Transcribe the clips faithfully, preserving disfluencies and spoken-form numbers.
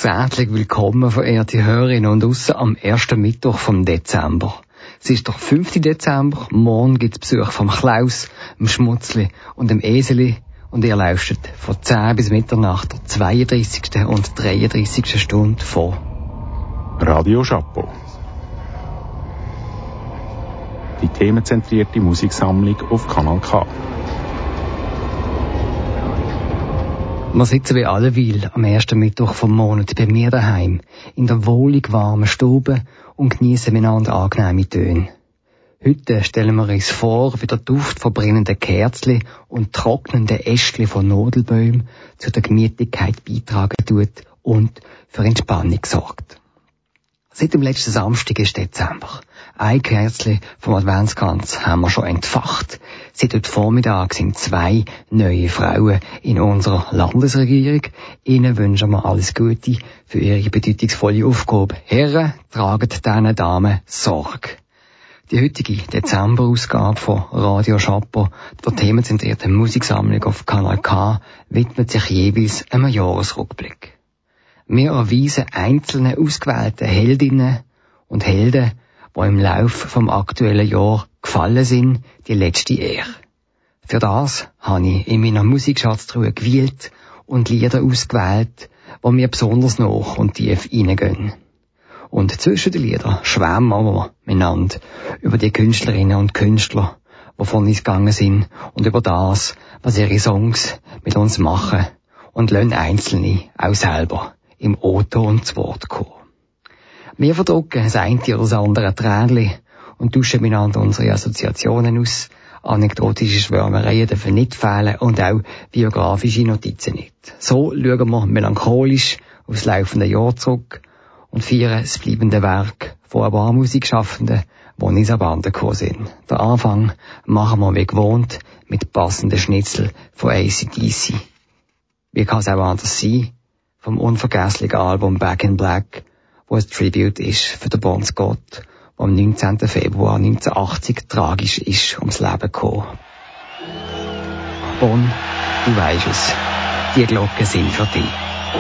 Ganz herzlich willkommen, verehrte Hörerinnen und Ausser, am ersten Mittwoch vom Dezember. Es ist der fünfte Dezember, morgen gibt's Besuch vom Klaus, dem Schmutzli und dem Eseli und ihr lauscht von zehn bis Mitternacht der zweiunddreissigsten und dreiunddreissigsten Stunde von Radio Chapeau. Die themenzentrierte Musiksammlung auf Kanal K. Wir sitzen wie alleweil am ersten Mittwoch vom Monat bei mir daheim, in der wohlig warmen Stube und geniessen miteinander angenehme Töne. Heute stellen wir uns vor, wie der Duft von brennenden Kerzen und trocknenden Ästchen von Nadelbäumen zu der Gemütlichkeit beitragen tut und für Entspannung sorgt. Seit dem letzten Samstag ist Dezember. Ein Kerzchen vom Adventskranz haben wir schon entfacht. Seit heute Vormittag sind zwei neue Frauen in unserer Landesregierung. Ihnen wünschen wir alles Gute für ihre bedeutungsvolle Aufgabe. Herren, tragen diesen Damen Sorge. Die heutige Dezemberausgabe von Radio Chapeau, der themenzentrierten Musiksammlung auf Kanal K, widmet sich jeweils einem Jahresrückblick. Wir erweisen einzelne ausgewählte Heldinnen und Helden, die im Lauf vom aktuellen Jahr gefallen sind, die letzte Ehre. Für das habe ich in meiner Musikschatztruhe gewählt und Lieder ausgewählt, die mir besonders nach und tief reingehen. Und zwischen den Liedern schwärmen wir miteinander über die Künstlerinnen und Künstler, die von uns gegangen sind, und über das, was ihre Songs mit uns machen, und lassen Einzelne auch selber im O-Ton zu Wort kommen. Wir verdrucken das eine oder das andere Tränchen und tauschen miteinander unsere Assoziationen aus. Anekdotische Schwärmereien dürfen nicht fehlen und auch biografische Notizen nicht. So schauen wir melancholisch aufs laufende Jahr zurück und feiern das bleibende Werk von ein paar Musikschaffenden, die uns an Bande gekommen sind. Den Anfang machen wir wie gewohnt mit passenden Schnitzel von A C D C. Wie kann es auch anders sein? Vom unvergesslichen Album Back in Black, wo ein Tribute ist für den Bon Scott, der am neunzehnten Februar neunzehnhundertachtzig tragisch ist ums Leben gekommen. Bon, du weisst es, die Glocken sind für dich.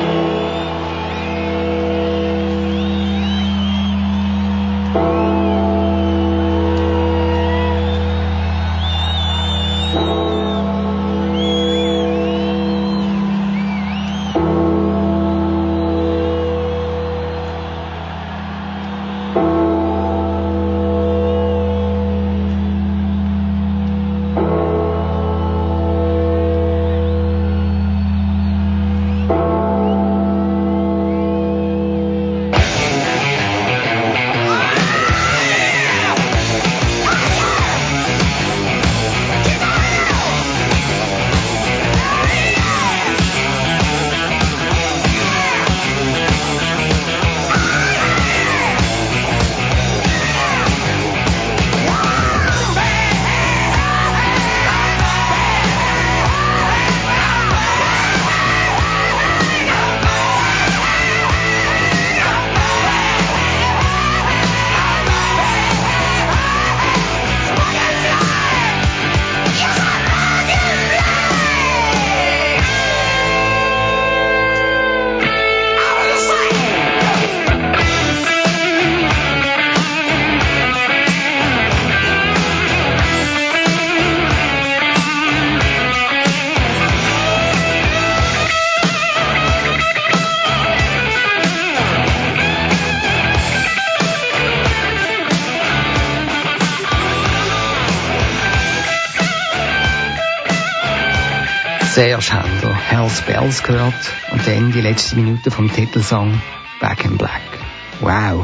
Zuerst haben wir Hells Bells gehört und dann die letzte Minute vom Titelsong Back in Black. Wow!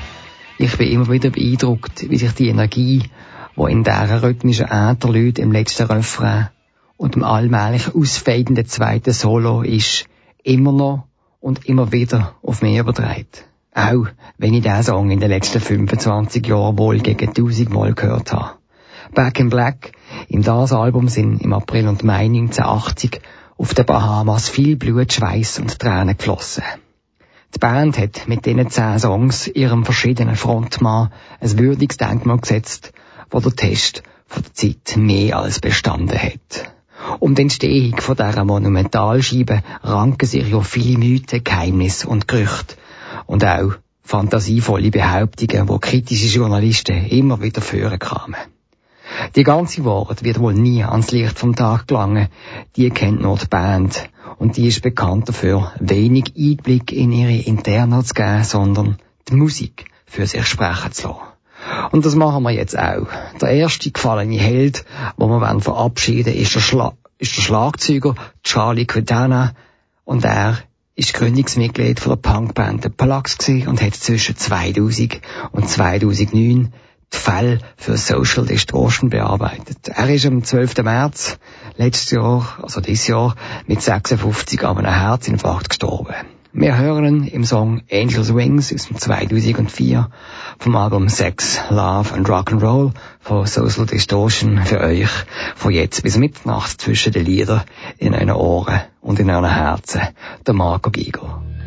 Ich bin immer wieder beeindruckt, wie sich die Energie, die in dieser rhythmischen Ätherlüte im letzten Refrain und im allmählich ausfadenden zweiten Solo ist, immer noch und immer wieder auf mich überträgt. Auch wenn ich diesen Song in den letzten fünfundzwanzig Jahren wohl gegen tausend Mal gehört habe. Back in Black, in das Album sind im April und Mai neunzehnhundertachtzig auf den Bahamas viel Blut, Schweiß und Tränen geflossen. Die Band hat mit diesen zehn Songs ihrem verschiedenen Frontmann ein würdiges Denkmal gesetzt, wo der Test von der Zeit mehr als bestanden hat. Um die Entstehung von dieser Monumentalscheibe ranken sich ja viele Mythen, Geheimnisse und Gerüchte. Und auch fantasievolle Behauptungen, die kritische Journalisten immer wieder führen kamen. Die ganze Wahrheit wird wohl nie ans Licht vom Tag gelangen. Die kennt nur die Band. Und die ist bekannt dafür, wenig Einblick in ihre Interna zu geben, sondern die Musik für sich sprechen zu lassen. Und das machen wir jetzt auch. Der erste gefallene Held, den wir verabschieden wollen, ist der, Schla- ist der Schlagzeuger Charlie Quintana. Und er ist Gründungsmitglied von der Punkband The Plugs gewesen und hat zwischen zweitausend und zweitausendneun die Fälle für Social Distortion bearbeitet. Er ist am zwölften März letztes Jahr, also dieses Jahr, mit sechsundfünfzig an einem Herzinfarkt gestorben. Wir hören ihn im Song Angels Wings aus dem zweitausendvier vom Album Sex, Love and Rock'n'Roll von Social Distortion für euch von jetzt bis Mitternacht zwischen den Liedern in euren Ohren und in euren Herzen. Der Marco Giegel.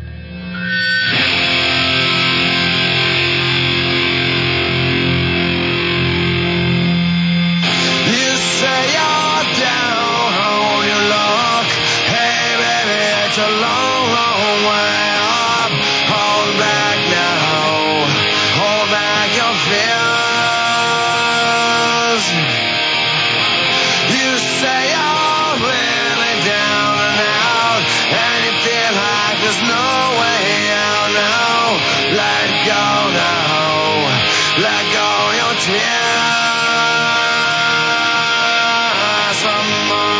It's a long, long way up. Hold back now. Hold back your fears. You say you're really down and out, and you feel like there's no way out now. Let go now. Let go your tears. Some more.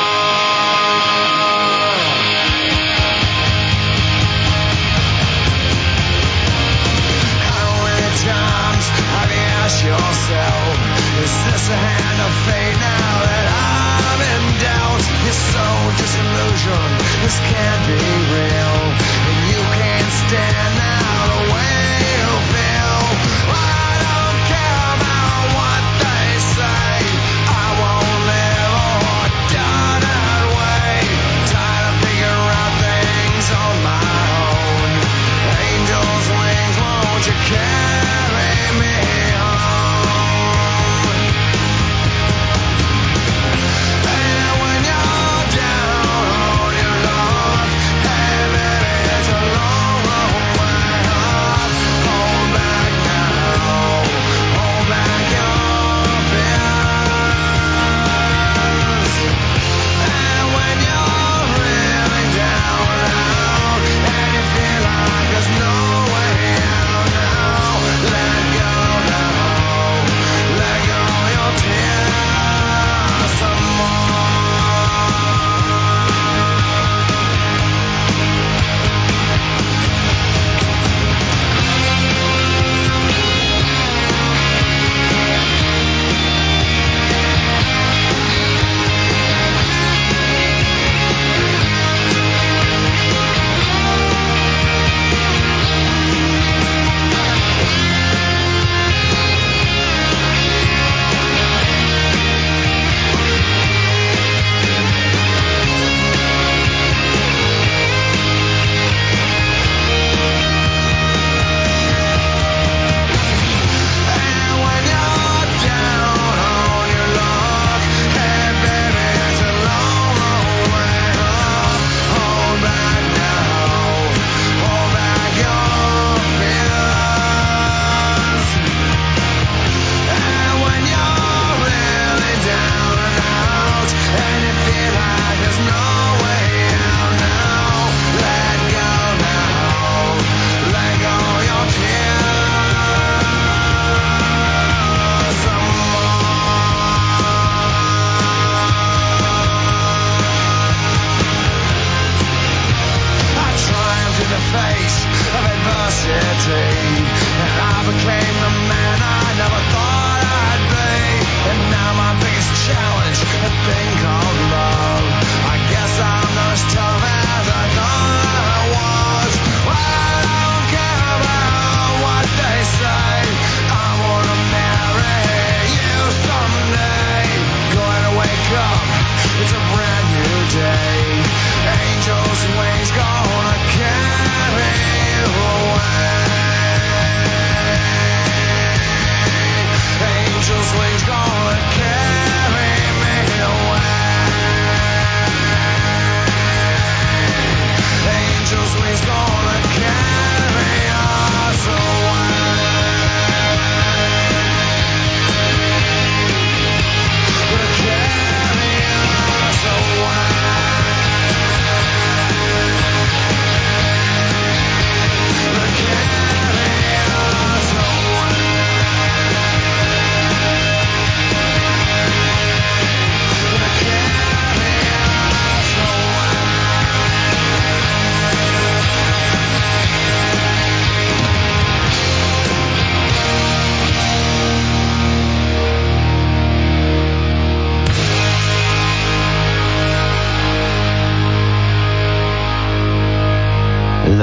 Ask yourself, is this a hand of fate now that I'm in doubt? You're so disillusioned, this can't be real, and you can't stand now the way you feel. I don't care about what they say, I won't live or die that way. Tired of figuring out things on my own. Angels' wings, won't you carry me? Way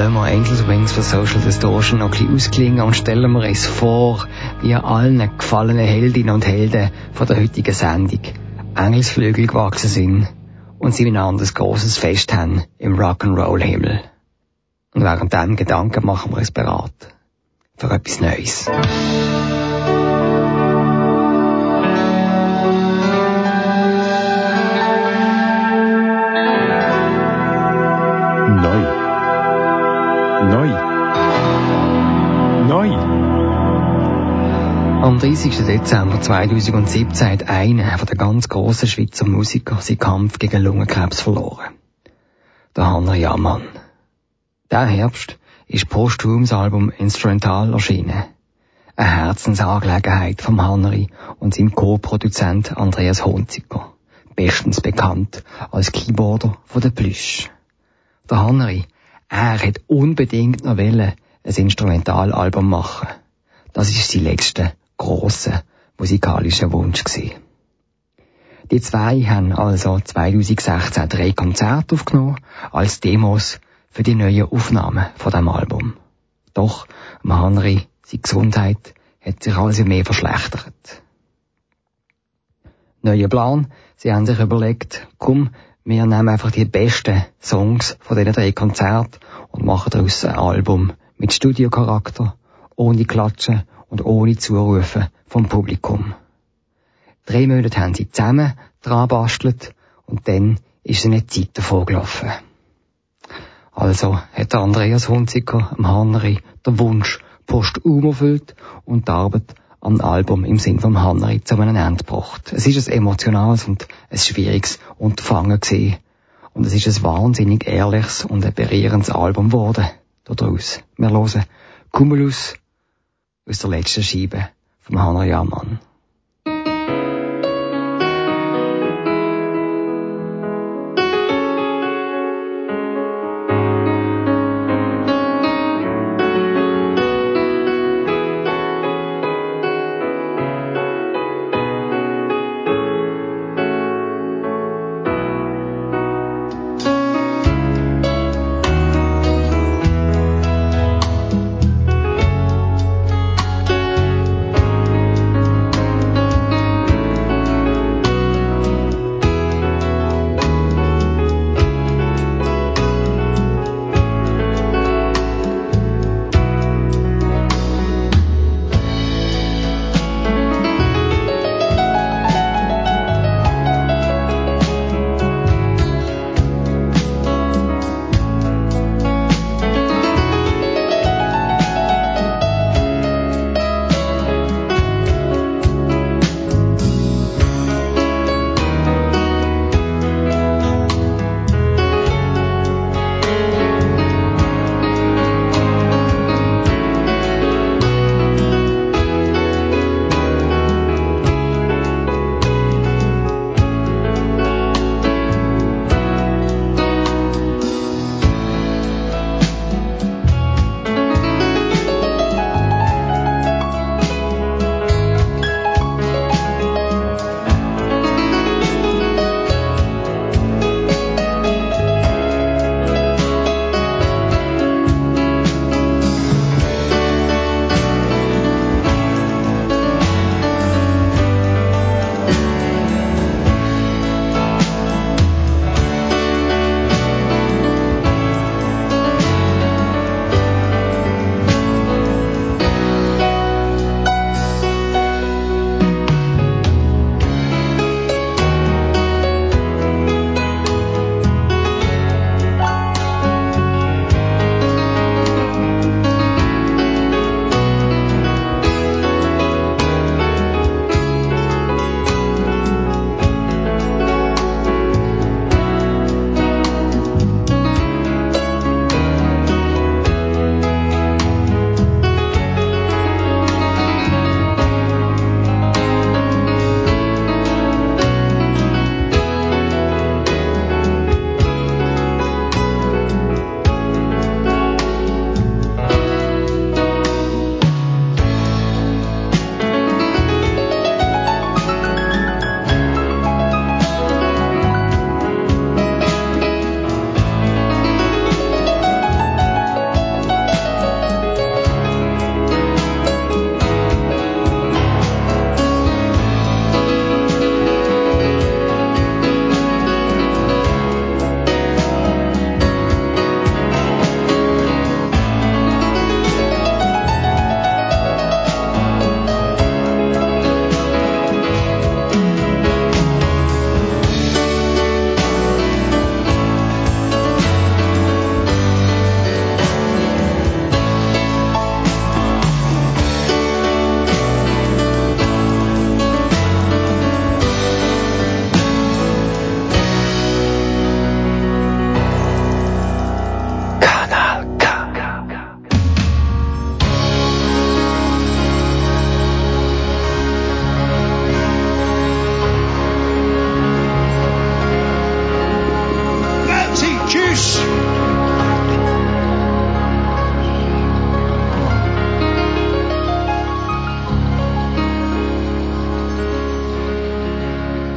lassen wir Angels Wings von Social Distortion noch ein bisschen ausklingen und stellen wir uns vor, wie allen gefallenen Heldinnen und Helden von der heutigen Sendung Engelsflügel gewachsen sind und sie miteinander ein grosses Fest haben im Rock'n'Roll-Himmel. Und während diesem Gedanken machen wir uns bereit für etwas Neues. Neu. Neu. Neu. Am dreißigsten Dezember zweitausendsiebzehn hat einer der ganz grossen Schweizer Musiker seinen Kampf gegen Lungenkrebs verloren. Der Hanner Jamann. Der Herbst ist posthum das Album Instrumental erschienen. Eine Herzensangelegenheit vom Hanneri und seinem Co-Produzent Andreas Hunziker, bestens bekannt als Keyboarder von der Plüsch. Der Hanneri, er hat unbedingt noch wollen, ein Instrumentalalbum machen. Das ist sein letzter, grosser, musikalischer Wunsch gewesen. Die zwei haben also zweitausendsechzehn drei Konzerte aufgenommen, als Demos für die neuen Aufnahmen von dem Album. Doch, am Hanneri, seine Gesundheit hat sich also mehr verschlechtert. Neuer Plan, sie haben sich überlegt, komm, wir nehmen einfach die besten Songs von diesen drei Konzerten und machen daraus ein Album mit Studiocharakter, ohne Klatschen und ohne Zurufen vom Publikum. Drei Monate haben sie zusammen dran bastelt und dann ist ihnen die Zeit davon gelaufen. Also hat der Andreas Hunziker am Hanneri den Wunsch posthum erfüllt und die Arbeit am Album im Sinn vom Hanneri zu einem Ende gebracht. Es ist ein emotionales und ein schwieriges Unterfangen gewesen. Und es ist ein wahnsinnig ehrliches und ein berührendes Album geworden daraus. Wir hören Cumulus aus der letzten Scheibe vom Hanner Jamann.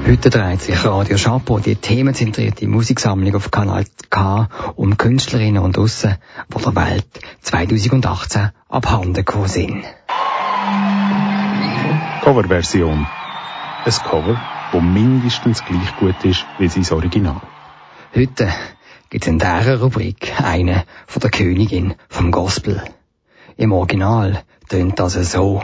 Heute dreht sich Radio Chapeau, die themenzentrierte Musiksammlung auf Kanal K, um Künstlerinnen und Russen, die der Welt zwanzig achtzehn abhanden gekommen sind. Coverversion. Ein Cover, das mindestens gleich gut ist wie sein Original. Heute gibt es in dieser Rubrik eine von der Königin vom Gospel. Im Original tönt das so.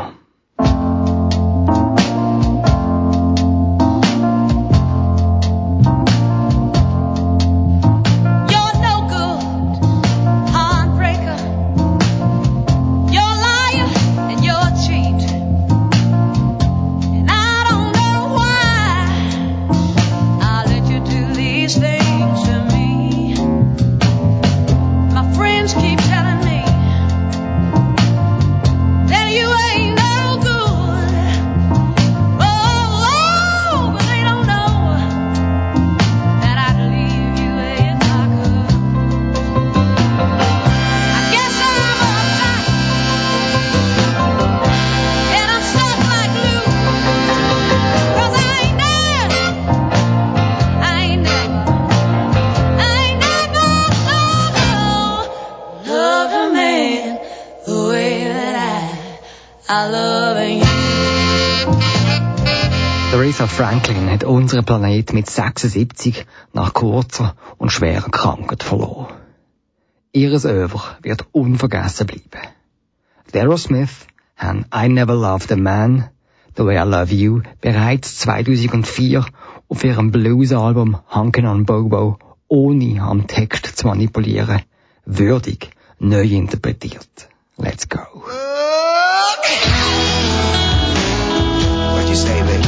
Aretha Franklin hat unseren Planet mit sechsundsiebzig nach kurzer und schwerer Krankheit verloren. Ihres Oeuvre wird unvergessen bleiben. Die Aerosmith haben I Never Loved a Man, The Way I Love You bereits zweitausendvier auf ihrem Blues-Album Hunkin' on Bobo, ohne am Text zu manipulieren, würdig neu interpretiert. Let's go. What you say, baby?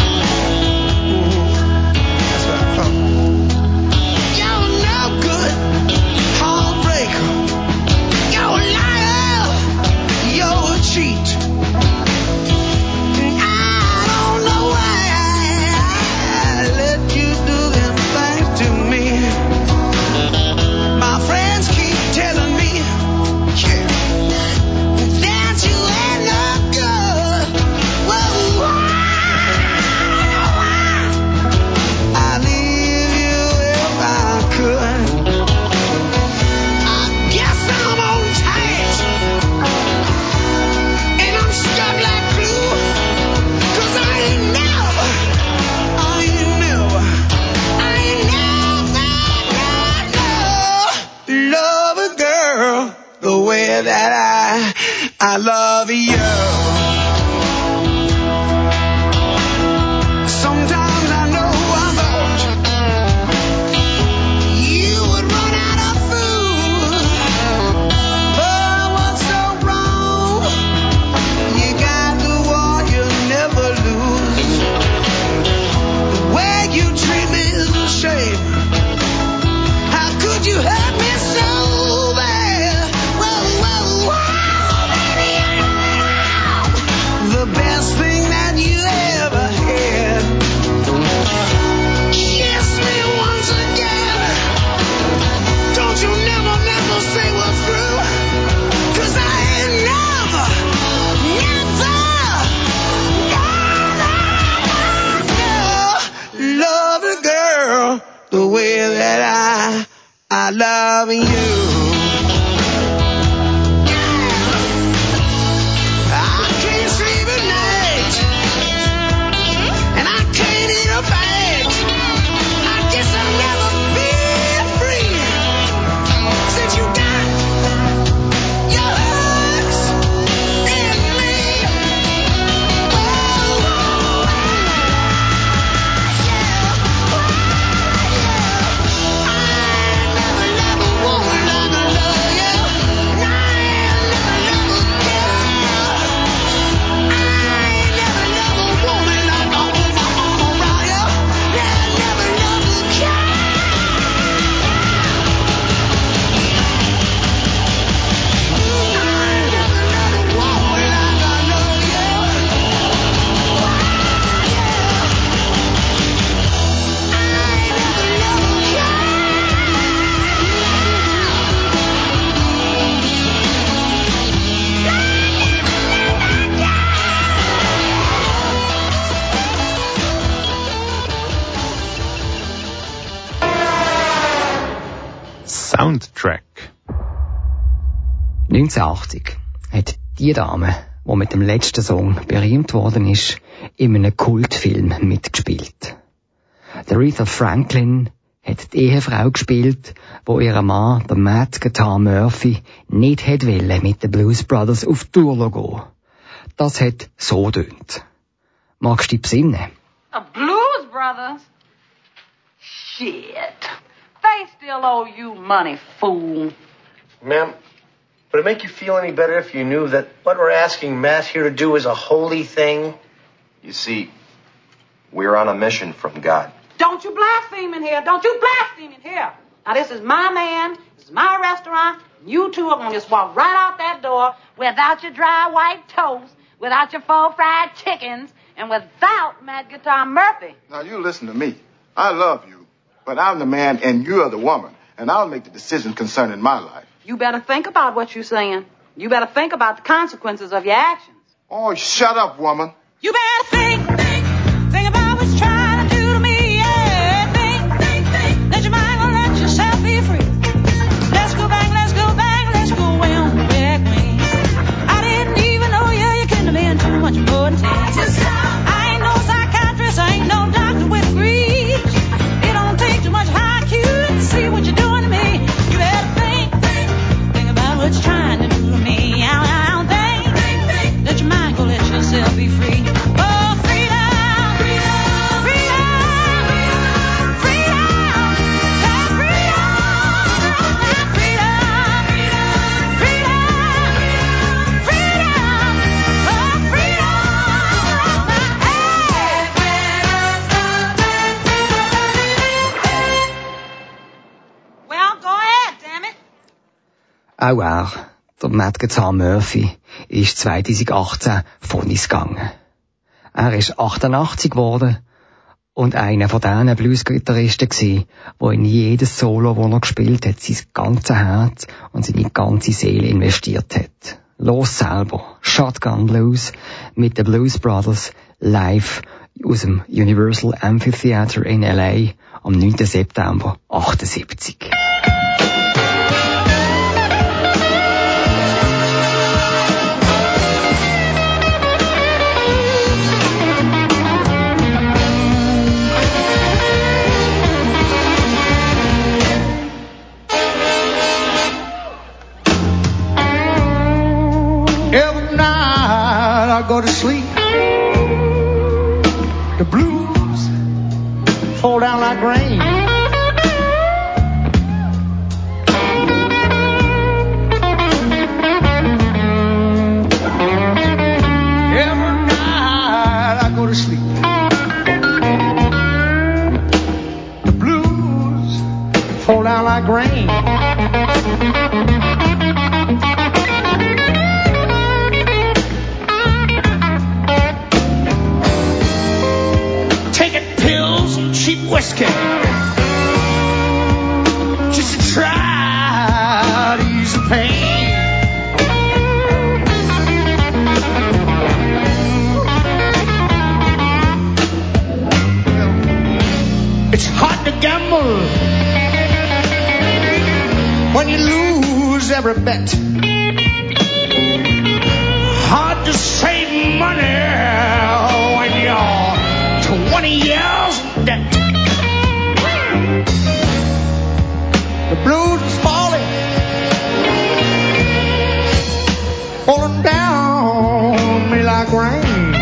That's what I thought. You're no good, heartbreaker. You're a liar. You're a cheat. And I don't know why I let you do them things to me. My friends keep telling me, yeah, that you ain't no good. Whoa, whoa. That I, I love you. Sometimes I know I thought you would run out of food, but what's so wrong? You got the one you never lose. The way you treat me is a shame. How could you hurt me so bad? The best thing that you ever had. Kiss me once again. Don't you never, never say we're through. 'Cause I ain't never, never, never, never loved a girl the way that I, I love you. Never, never wanna love neunzehnhundertachtzig hat die Dame, die mit dem letzten Song berühmt worden ist, in einem Kultfilm mitgespielt. Aretha Franklin hat die Ehefrau gespielt, wo ihr Mann, der Matt Guitar Murphy, nicht hätte wollen mit den Blues Brothers auf Tour gehen. Das hat so tönt. Magst du dich besinnen? The Blues Brothers? Shit. They still owe you money, fool. Ma'am, would it make you feel any better if you knew that what we're asking Matt here to do is a holy thing? You see, we're on a mission from God. Don't you blaspheme in here. Don't you blaspheme in here. Now, this is my man. This is my restaurant. You two are going to just walk right out that door without your dry white toast, without your full fried chickens, and without Matt Guitar Murphy. Now, you listen to me. I love you, but I'm the man and you're the woman, and I'll make the decision concerning my life. You better think about what you're saying. You better think about the consequences of your actions. Oh, shut up, woman. You better think, think, think about what you're trying to do to me, yeah. Think, think, think, let your mind go, let yourself be free. Let's go back, let's go back, let's go way on the back way. I didn't even know you, you couldn't have been too much more than ten. I ain't no psychiatrist, I ain't no doctor with degrees. It don't take too much high Q to see what you're doing to me. You better think, think, think about what you're trying to do to me. Out, out, think, think, think, let your mind go, let yourself be free. Auch er, der Matt Guitar Murphy, ist zwanzig achtzehn von uns gegangen. Er ist achtundachtzig geworden und einer von diesen Blues-Gitarristen gsi, wo in jedes Solo, wo er gespielt hat, sein ganzes Herz und seine ganze Seele investiert hat. Los selber, Shotgun Blues mit den Blues Brothers live aus dem Universal Amphitheater in L A am neunten September achtundsiebzig. Every night I go to sleep, the blues fall down like rain. Every night I go to sleep, the blues fall down like rain. Whiskey, just to try to ease the pain. It's hard to gamble when you lose every bet. Hard to save money when you're twenty years in debt. The blues is falling, falling down on me like rain.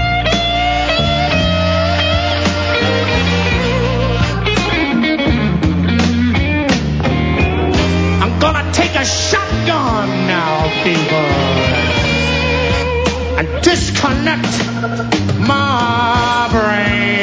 I'm gonna take a shotgun now, people, and disconnect my brain.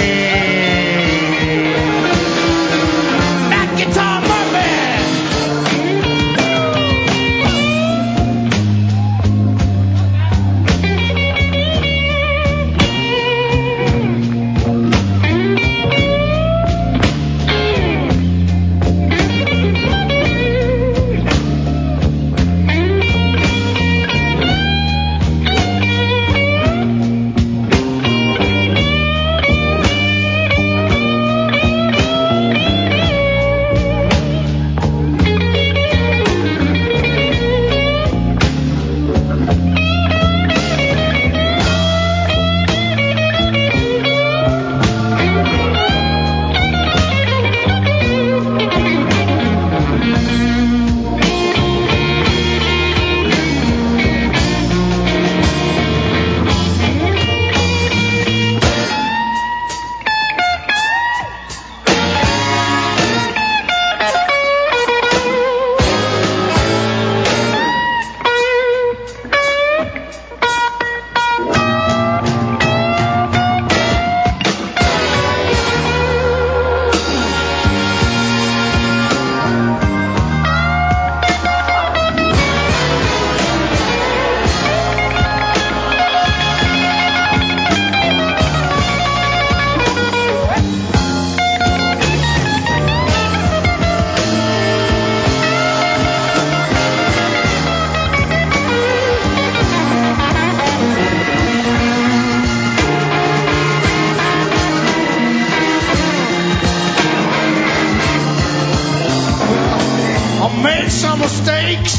some mistakes,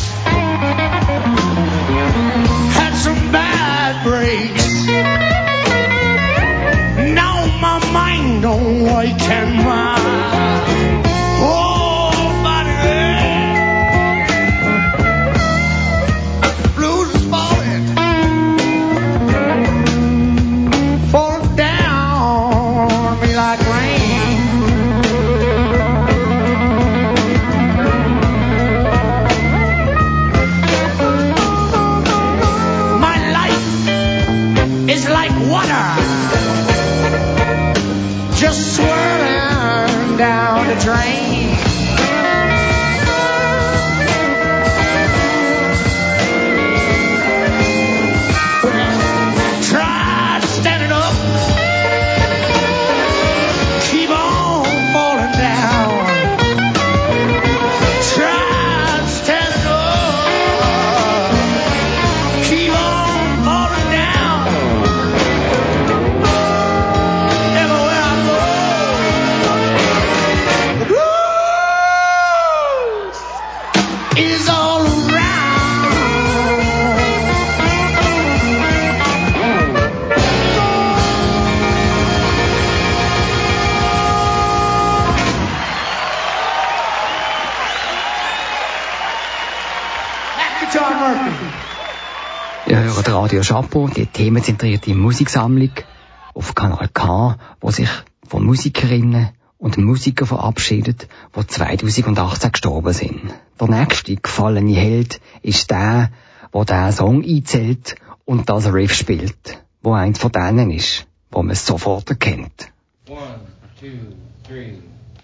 had some bad breaks. Now my mind don't work and my whole body blues is falling, falling down on me like rain. It's like water just swirling down the drain. Try standing up, keep on falling down. Try standing up, keep on falling down. Everywhere I go, the blues is all around. That's John Murphy. Ihr hört Radio Chapeau, die themenzentrierte Musiksammlung auf Kanal K, wo sich von Musikerinnen und Musikern verabschiedet, die zweitausendachtzehn gestorben sind. Der nächste gefallene Held ist der, der diesen Song einzählt und das Riff spielt, wo eins von denen ist, wo man sofort erkennt. One, two, three.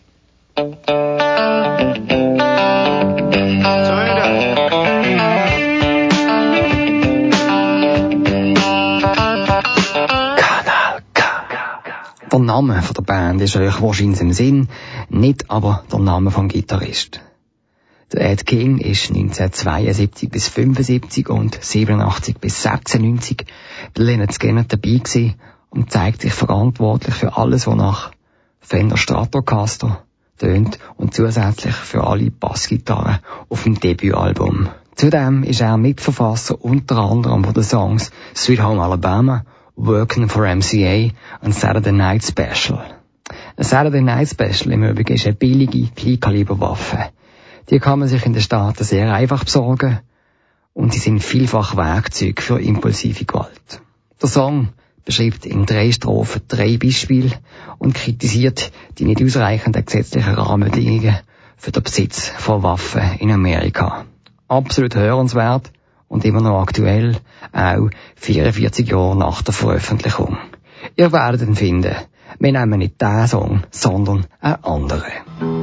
Der Name von der Band ist euch wahrscheinlich im Sinn, nicht aber der Name vom Gitarrist. Der Ed King ist neunzehnhundertzweiundsiebzig bis fünfundsiebzig und siebenundachtzig bis sechsundneunzig bei Lynyrd Skynyrd dabei gewesen und zeigt sich verantwortlich für alles, was nach Fender Stratocaster tönt und zusätzlich für alle Bassgitarren auf dem Debütalbum. Zudem ist er Mitverfasser unter anderem von den Songs Sweet Home Alabama, Working for M C A und Saturday Night Special. Ein Saturday Night Special im Übrigen ist eine billige Kleinkaliberwaffe. Die kann man sich in den Staaten sehr einfach besorgen und sie sind vielfach Werkzeuge für impulsive Gewalt. Der Song beschreibt in drei Strophen drei Beispiele und kritisiert die nicht ausreichenden gesetzlichen Rahmenbedingungen für den Besitz von Waffen in Amerika. Absolut hörenswert und immer noch aktuell, auch vierundvierzig Jahre nach der Veröffentlichung. Ihr werdet ihn finden. Wir nehmen nicht diesen Song, sondern einen anderen.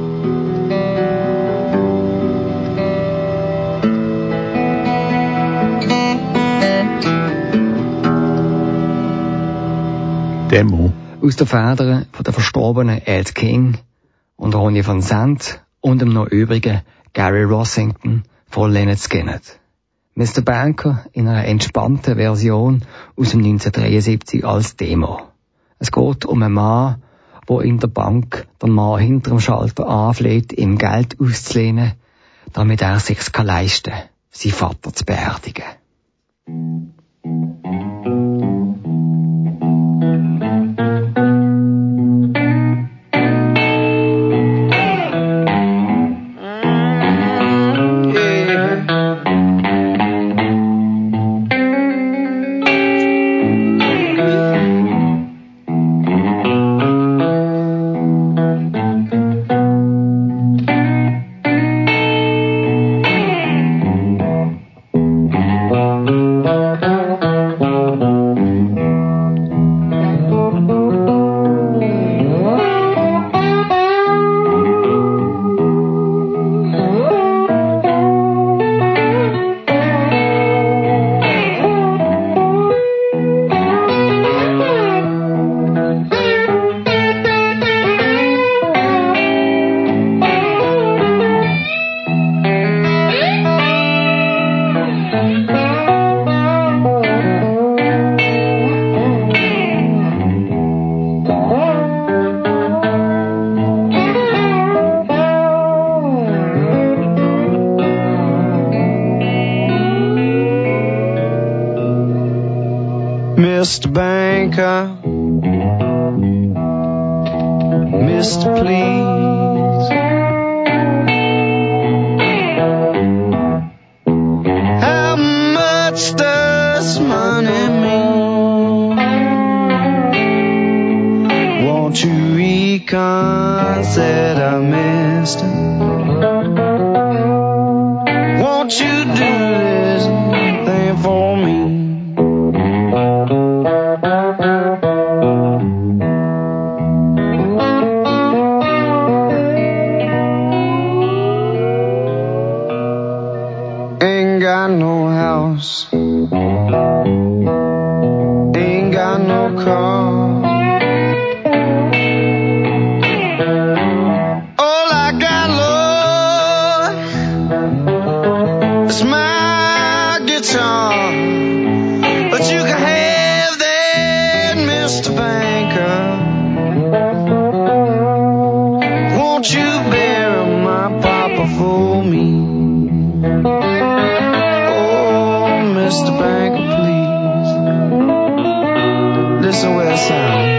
Demo. Aus den Federn von der verstorbenen Ed King und Ronnie Van Zant und dem noch übrigen Gary Rossington von Lynyrd Skynyrd. Mister Banker in einer entspannten Version aus dem neunzehnhundertdreiundsiebzig als Demo. Es geht um einen Mann, der in der Bank den Mann hinter dem Schalter anfleht, ihm Geld auszulehnen, damit er sich's leisten kann, seinen Vater zu beerdigen. Mister Banker, Mister Please, how much does money mean? Won't you reconsider, mister? Won't you do this thing for me? Ain't got no house, ain't got no car. All I got, Lord, is my guitar. But you can have that, Mister Banker. Won't you bury my papa for me? Mister Banker, please. Listen where it sounds.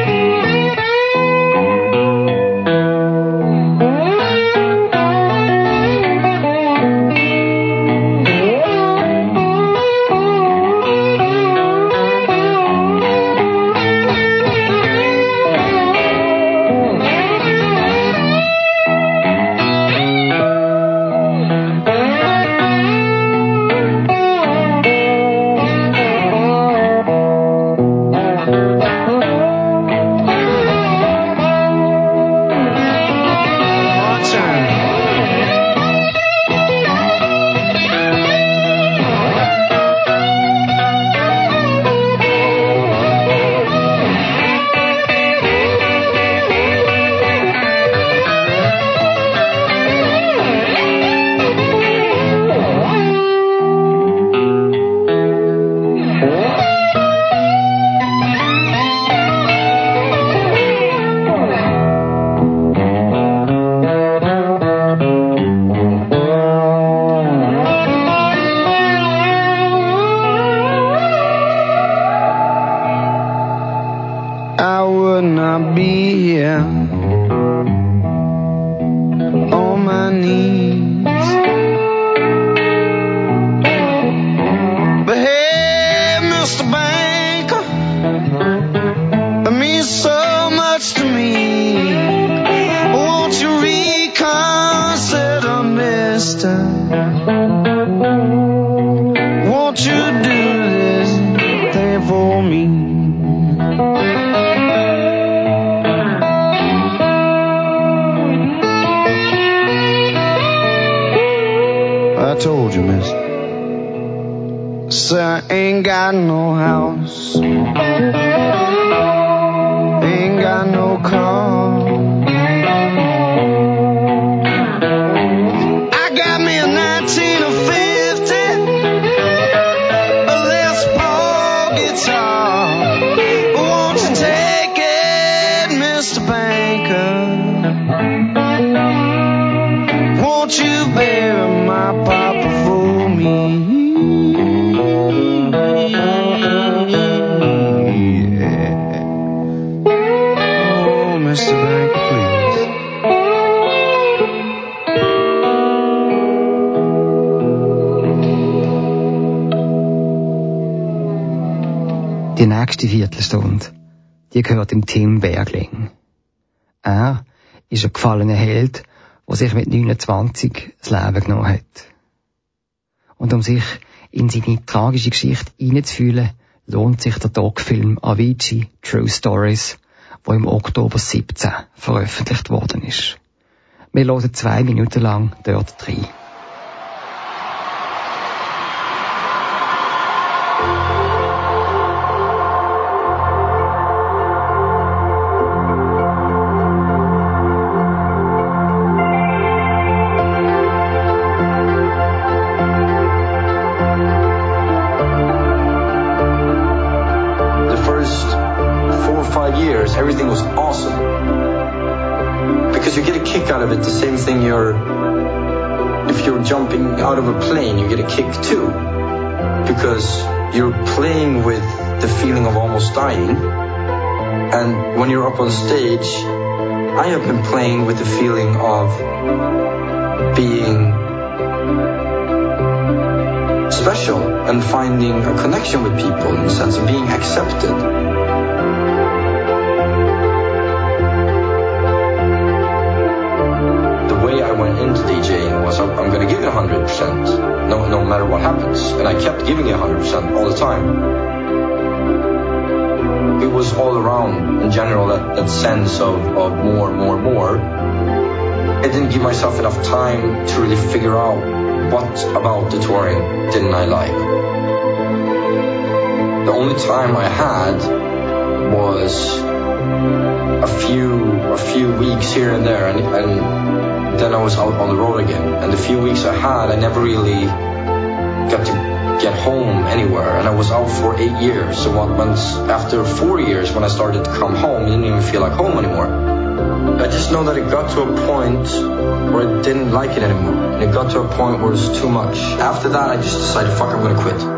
I would not be here on my knees. But hey, Mister Banker, that means so much to me. Won't you reconsider, mister? Won't you do this thing for me? I told you, miss. Say I ain't got no house, ain't got no car. I got me a nineteen fifty, a Les Paul guitar. Won't you take it, Mister Banker? Won't you bury my papa for me? Yeah. Oh, Mister Banker, please. Die nächste Viertelstunde, die gehört dem Tim Bergling. Er ist ein gefallener Held, der sich mit neunundzwanzig das Leben genommen hat. Und um sich in seine tragische Geschichte hineinzufühlen, lohnt sich der Doc-Film Avicii True Stories, der im Oktober siebzehn veröffentlicht worden ist. Wir hören zwei Minuten lang dort rein. Everything was awesome because you get a kick out of it. The same thing you're if you're jumping out of a plane, you get a kick too, because you're playing with the feeling of almost dying. And when you're up on stage, I have been playing with the feeling of being special and finding a connection with people in the sense of being accepted. The way I went into DJing was I'm, I'm going to give it one hundred percent no, no matter what happens. And I kept giving it one hundred percent all the time. It was all around, in general, that, that sense of, of more, more, more. I didn't give myself enough time to really figure out what about the touring didn't I like. The only time I had was a few a few weeks here and there, and, and then I was out on the road again. And the few weeks I had, I never really got to get home anywhere, and I was out for eight years. So once after four years, when I started to come home, it didn't even feel like home anymore. I just know that it got to a point where I didn't like it anymore, and it got to a point where it was too much. After that, I just decided, fuck, I'm gonna quit.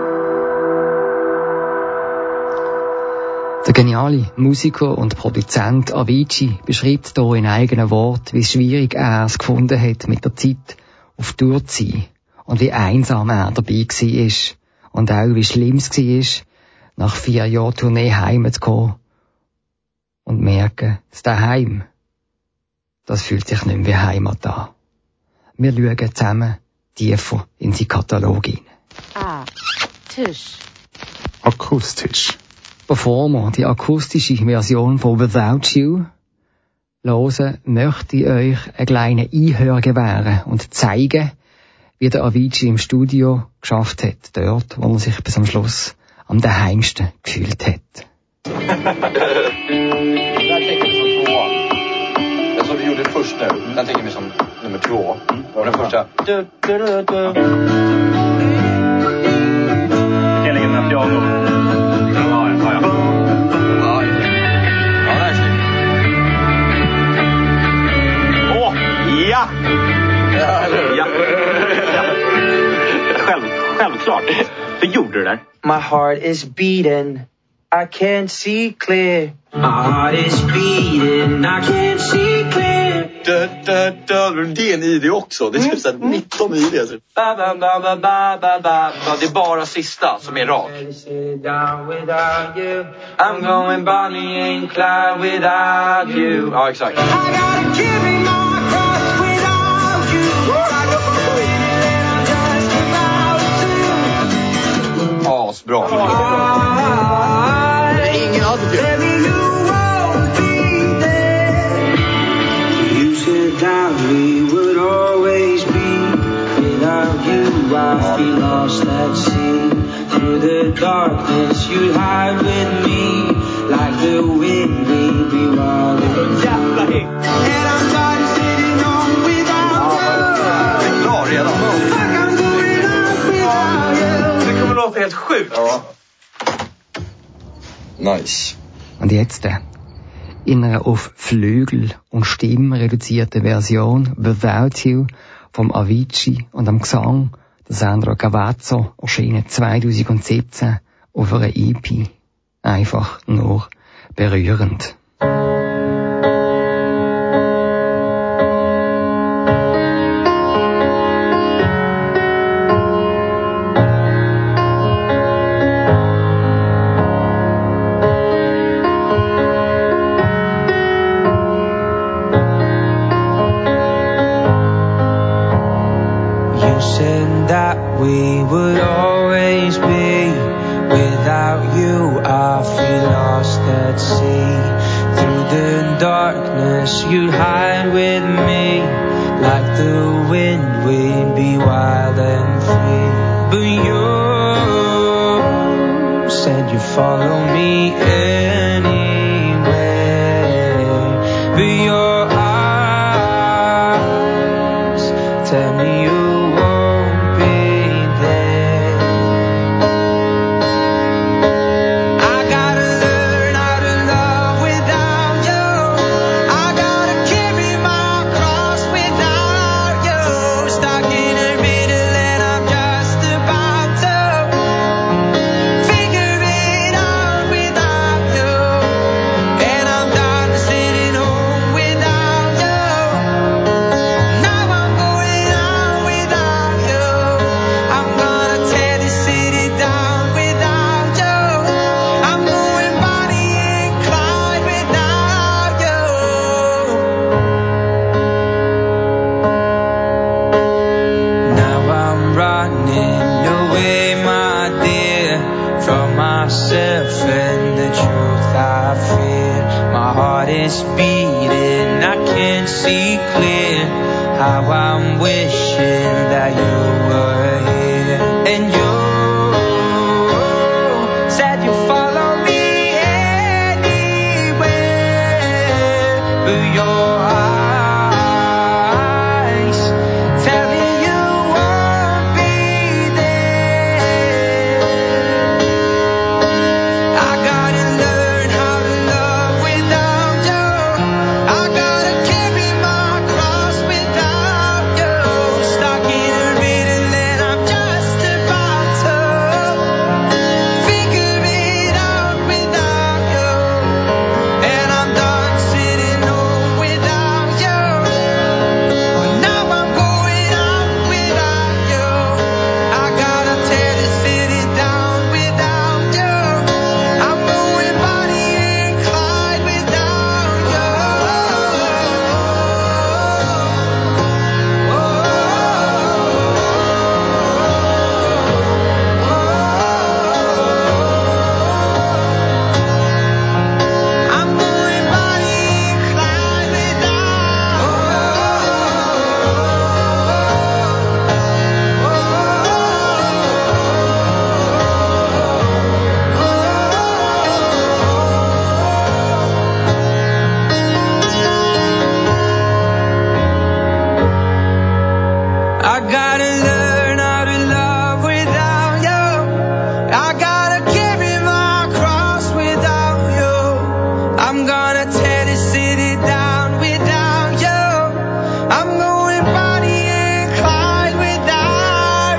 Der geniale Musiker und Produzent Avicii beschreibt hier in eigenen Worten, wie schwierig er es gefunden hat, mit der Zeit auf Tour zu sein. Und wie einsam er dabei war. Und auch wie schlimm es war, nach vier Jahren Tournee heimzukommen und merken, das Daheim, das fühlt sich nicht mehr wie Heimat an. Wir schauen zusammen tiefer in seinen Katalog hinein. Ah, Tisch. Akustisch. Bevor wir die akustische Version von Without You hören, möchte ich euch einen kleinen Einhör gewähren und zeigen, wie der Avicii im Studio geschafft hat, dort, wo er sich bis am Schluss am daheimsten gefühlt hat. Det där tänker vi som tvåa. Det som vi gjorde först nu, den tänker vi som nummer två. Och den första... Du, du, du, du. Kan lägga med piano. Ja, ja, ja. Ja, ja, det är snyggt. Åh, ja! Ja, eller hur? Ja. Själv, självklart. Hur gjorde du det där? My heart is beating, I can't see clear. My heart is beating, I can't see clear. Dö, dö, dö. Det är en I D också. Det är typ såhär nitton I D. Ba, ba, ba, ba, ba, ba, ba. Det är bara sista som är rak. I'm going Bonnie and Clyde without you. Ja, exakt. Asbra. Ingen attityd. You said that we would always be. Without you I feel lost at sea. Through the darkness you'd hide with me. Like the wind we'd be wild and free. And I'm done sitting on without you. Det är klar redan. Det kommer låta helt sjukt. Ja. Nice. Und jetzt, in einer auf Flügel und Stimme reduzierten Version Without You vom Avicii und am Gesang der Sandro Cavazzo erschienen zwanzig siebzehn auf einer E P. Einfach nur berührend. We would always be. Without you I feel lost at sea. Through the darkness you'd hide with me. Like the wind we'd be wild and free. But you said you'd follow me anywhere. But your eyes tell me you Figure it out. away, my dear, from myself and the truth I fear. My heart is beating, I can't see clear how I'm wishing that you were here. And you said you follow me anywhere, but your eyes tell me you won't be there. I gotta learn how to love without you. I gotta carry my cross without you. Stuck in a rhythm that I'm just about to figure it out without you. And I'm done sitting home without you. But now I'm going out without you. I gotta tear this city down without you. I'm going Bonnie and Clyde without you. I'm going Bonnie and Clyde I gotta learn how to love without you. I gotta carry my cross without you. I'm gonna tear this city down without you. I'm going Bonnie and Clyde without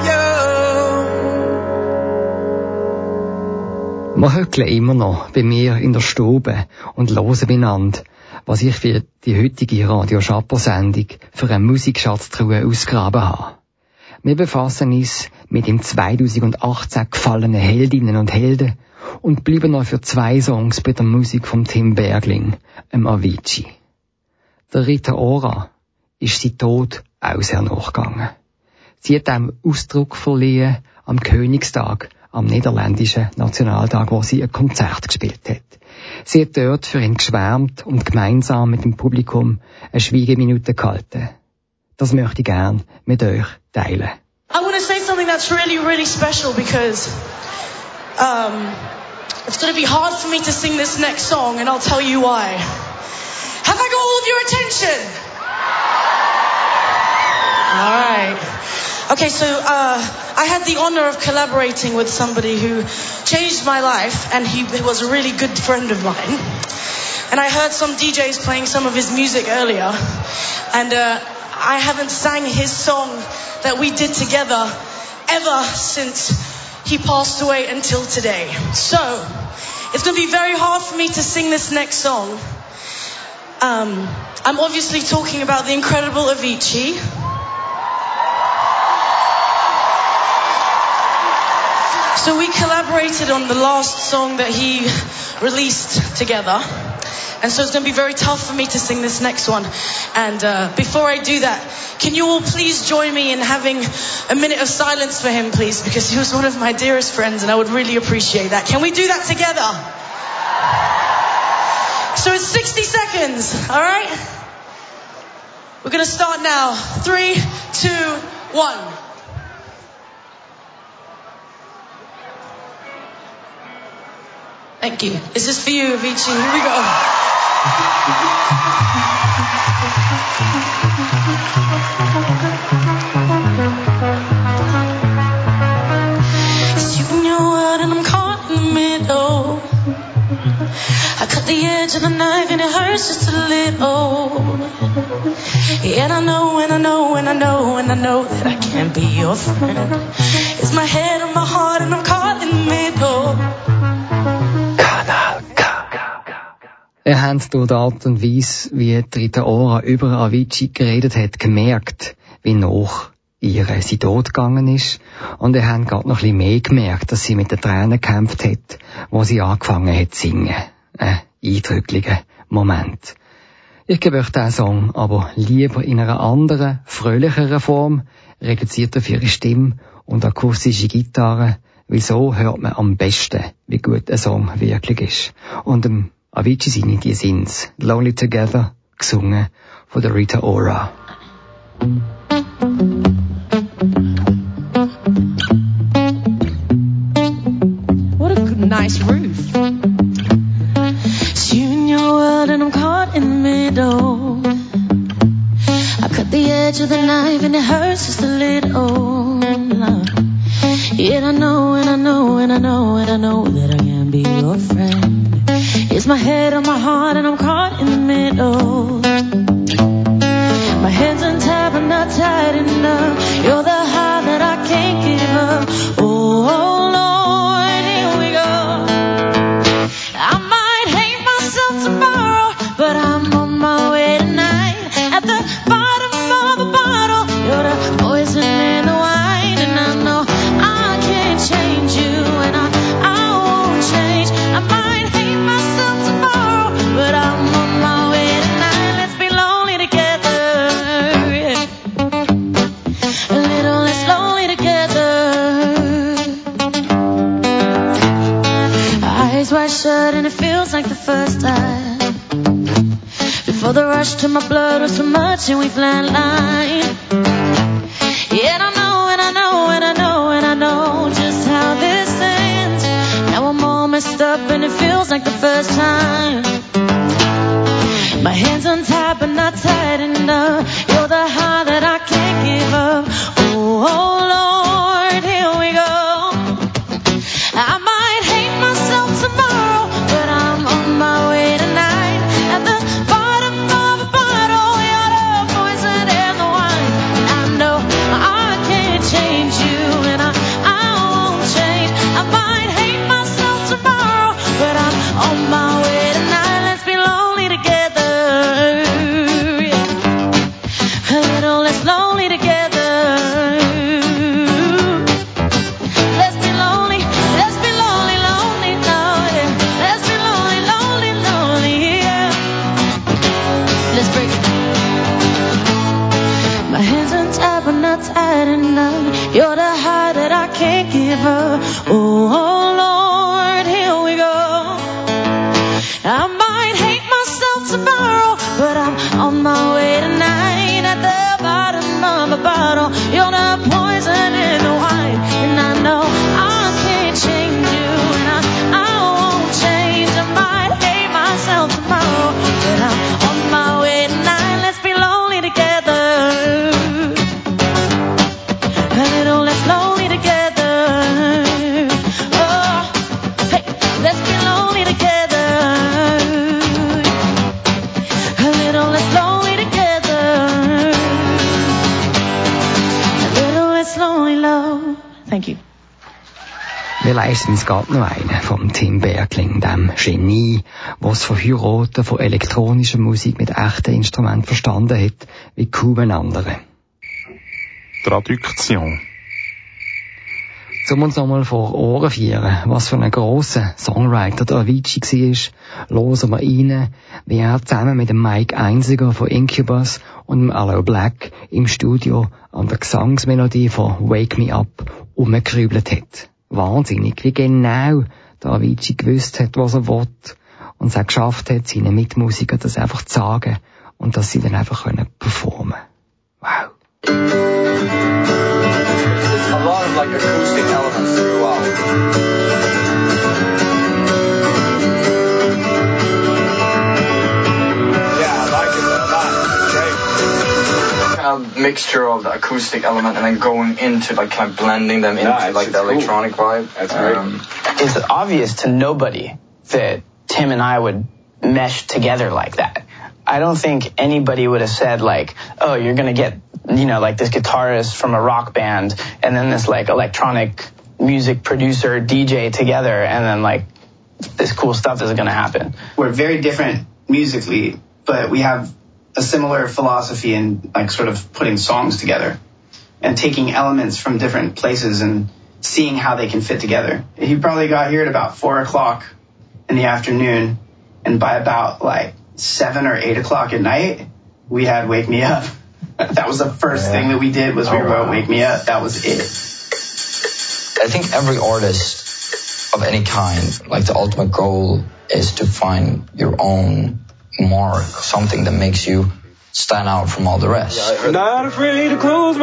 you. Wir höckeln immer noch bei mir in der Stube und hören beieinander, was ich für die heutige Radio Chapeau-Sendung für eine Musikschatztruhe ausgegraben habe. Wir befassen uns mit dem zweitausendachtzehn gefallenen Heldinnen und Helden und bleiben noch für zwei Songs bei der Musik von Tim Bergling, dem Avicii. Der Rita Ora ist sie tot auch sehr nachgegangen. Sie hat einem Ausdruck verliehen am Königstag, am niederländischen Nationaltag, wo sie ein Konzert gespielt hat. Sie hat dort für ihn geschwärmt und gemeinsam mit dem Publikum eine Schweigeminute gehalten. Das möchte ich gern mit euch teilen. I want to say something that's really, really special because um, it's going to be hard for me to sing this next song, and I'll tell you why. Have I got all of your attention? All right. Okay, so uh, I had the honor of collaborating with somebody who changed my life, and he was a really good friend of mine. And I heard some D Js playing some of his music earlier, and uh, I haven't sang his song that we did together ever since he passed away until today. So, it's going to be very hard for me to sing this next song. Um, I'm obviously talking about the incredible Avicii. So we collaborated on the last song that he released together. And so it's going to be very tough for me to sing this next one. And uh, before I do that, can you all please join me in having a minute of silence for him, please? Because he was one of my dearest friends, and I would really appreciate that. Can we do that together? So it's sixty seconds, all right? We're going to start now. Three, two, one. Thank you. This is for you, Avicii. Here we go. It's you and your word, and I'm caught in the middle. I cut the edge of the knife, and it hurts just a little. And I know, and I know, and I know, and I know that I can't be your friend. It's my head and my heart, and I'm caught in the middle. Ihr habt durch die Art und Weise, wie Rita Ora über Avicii geredet hat, gemerkt, wie nach ihr sie tot gegangen ist. Und ihr habt gerade noch ein bisschen mehr gemerkt, dass sie mit den Tränen gekämpft hat, wo sie angefangen hat zu singen. Ein eindrücklicher Moment. Ich gebe euch diesen Song aber lieber in einer anderen, fröhlicheren Form, reduziert auf ihre Stimme und akustische Gitarre, weil so hört man am besten, wie gut ein Song wirklich ist. Und dem Avicii seine die sind's, Lonely Together, gesungen von der Rita Ora. What a good, nice roof. It's you and your world and I'm caught in the middle. I cut the edge of the knife and it hurts just a little. Yet I know and I know and I know and I know that I can be your friend. It's my head on my heart and I'm caught in the middle. My hands untied but not tight enough. You're the high that I can't give up. Oh, oh Lord, here we go. I might hate myself tomorrow, but I'm on my way tonight. At the bottom of the bottle, you're the poison in the wine, and I know I can't change you, and I, I won't change. I might hate myself tomorrow, but I'm on my way tonight. Let's be lonely together, yeah. A little less lonely together. Eyes wide shut and it feels like the first time. Before the rush to my blood was too much and we flatlined. Yet I know and I know and I know and I know just how this ends. Now I'm all messed up and it feels like the first time. My hands untied but not tight enough. You're the high that I can't give up. Oh, oh Lord, here we go. I might hate myself tomorrow, but I'm on my way tonight. At the bottom of a bottle, you're the poison in the wine. And I know I can't change you, and I, I won't change. I might hate myself tomorrow, but I'm on my way tonight. Let's be lonely together, yeah. A little less lonely together. Let's be lonely, let's be lonely, lonely now, yeah. Let's be lonely, lonely, lonely, yeah. Let's break it. My hands untied but not tight enough. You're the high that I can't give up. Oh, oh Lord, here we go. I might hate myself tomorrow, but I'm on my way tonight. At the bottom of a bottle, you're the poison in the wine, and I know I can't change you, and I, I won't change. I might hate myself tomorrow, but I'm on my way tonight. Let's be lonely together. A little less lonely together. Oh, hey, let's be lonely together. A little less lonely together. A little less lonely love. Thank you. Wir leisten uns gerade noch einen vom Tim Bergling, dem Genie, was von Heiraten von elektronischer Musik mit echten Instrumenten verstanden hat, wie kaum ein anderer. Traduction. Um uns nochmal vor Ohren führen, was für ein grosser Songwriter der Avicii war, hören wir rein, wie er zusammen mit dem Mike Einziger von Incubus und dem Aloe Black im Studio an der Gesangsmelodie von Wake Me Up umgekrübelt hat. Wahnsinnig, wie genau der Avicii gewusst hat, was er will, und es auch geschafft hat, seinen Mitmusikern das einfach zu sagen und dass sie dann einfach können performen. Wow. A lot of like acoustic elements throughout. Yeah, I like it a lot. Great. Kind of mixture of the acoustic element and then going into like kind of blending them into yeah, like the cool. electronic vibe. That's great. Um, it's obvious to nobody that Tim and I would mesh together like that. I don't think anybody would have said like, oh, you're going to get, you know, like this guitarist from a rock band and then this like electronic music producer, D J together, and then like this cool stuff is going to happen. We're very different musically, but we have a similar philosophy in like sort of putting songs together and taking elements from different places and seeing how they can fit together. He probably got here at about four o'clock in the afternoon, and by about like seven or eight o'clock at night, we had Wake Me Up. That was the first yeah. thing that we did was we oh, wrote wow. Wake Me Up. That was it. I think every artist of any kind, like the ultimate goal is to find your own mark, something that makes you stand out from all the rest. Yeah, not afraid to close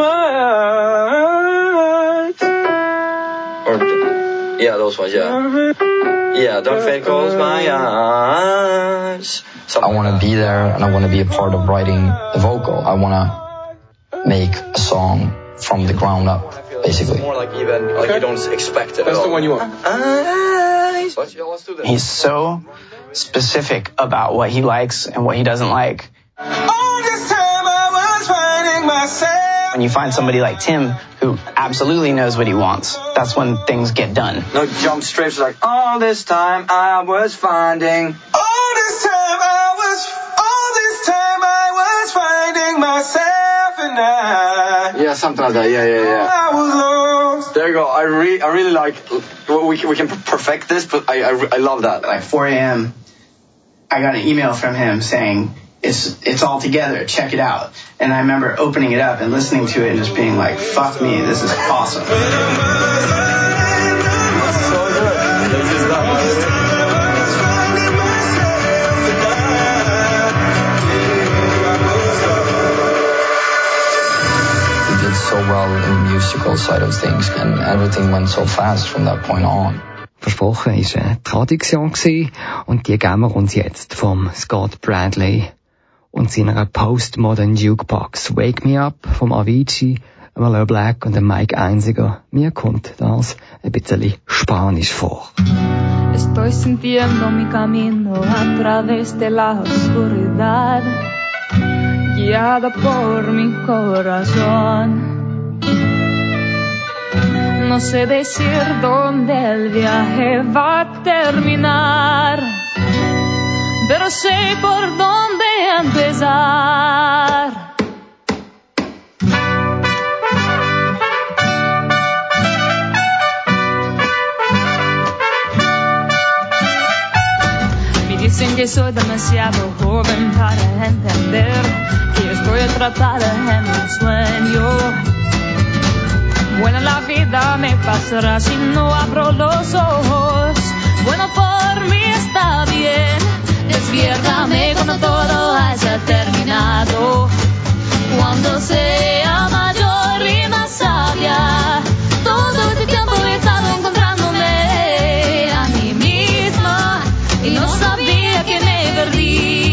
my eyes. Or, yeah, those ones, yeah. Yeah, don't afraid to close my eyes. So I want to be there, and I want to be a part of writing the vocal. I want to make a song from the ground up, basically. More like even like okay. You don't expect it. That's the one you want. Eyes. Let's, yeah, let's do this. He's so specific about what he likes and what he doesn't like. All this time I was finding myself. When you find somebody like Tim who absolutely knows what he wants, that's when things get done. No jump straight like, all this time I was finding. All this time I was, all this time I was finding myself and I. Yeah, something like that. Yeah, yeah, yeah. I was lost. There you go. I really, I really like. We can, we can perfect this, but I, I, I love that. Like four a.m. I got an email from him saying, It's it's all together, check it out. And I remember opening it up and listening to it and just being like, fuck me, this is awesome. So good. This is that We did so well in the musical side of things, and everything went so fast from that point on. Versprochen war eine Tradition und die geben wir uns jetzt vom Scott Bradley und seiner Postmodern Jukebox Wake Me Up vom Avicii, Malo Black und dem Mike Einziger. Mir kommt das ein bisschen Spanisch vor. Estoy sintiendo mi camino a través de la oscuridad, guiada por mi corazón. No sé decir dónde el viaje va a terminar, pero sé por dónde empezar. Me dicen que soy demasiado joven para entender que estoy atrapada en un sueño. Bueno, la vida me pasará si no abro los ojos. Bueno, por mí está bien. Despiértame cuando todo haya terminado. Cuando sea mayor y más sabia. Todo este tiempo he estado encontrándome a mí misma y no sabía que me perdí.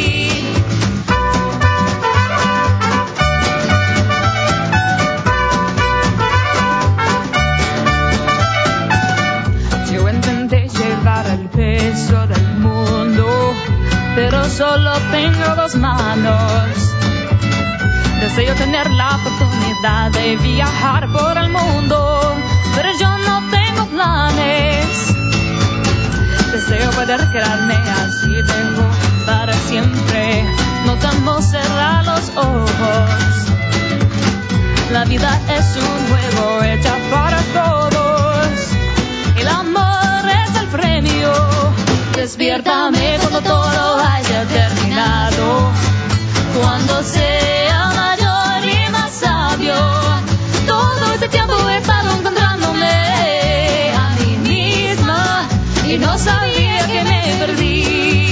Pero solo tengo dos manos. Deseo tener la oportunidad de viajar por el mundo, pero yo no tengo planes. Deseo poder quedarme así, dejo para siempre. No temo cerrar los ojos. La vida es un juego hecho para todos. El amor es el premio. Despiértame cuando todo haya terminado. Cuando sea mayor y más sabio. Todo este tiempo he estado encontrándome a mí misma y no sabía que me perdí.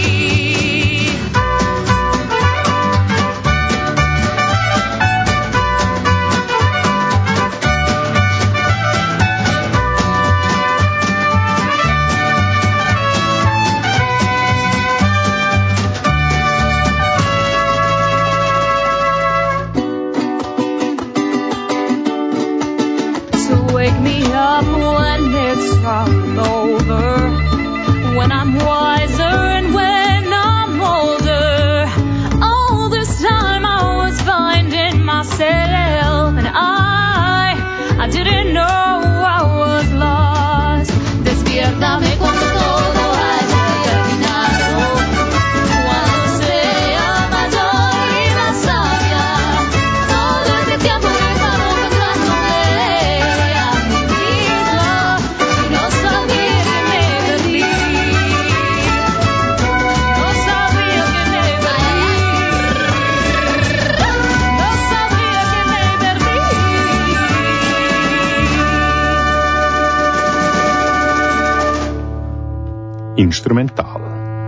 Wake me up when it's all over, when I'm wiser and when I'm older. All this time I was finding myself, and I, I didn't know I was lost. Despiértame cuando todo haya terminado, cuando sea mayor y más sabia. Todo este tiempo he estado encontrándome. instrumental.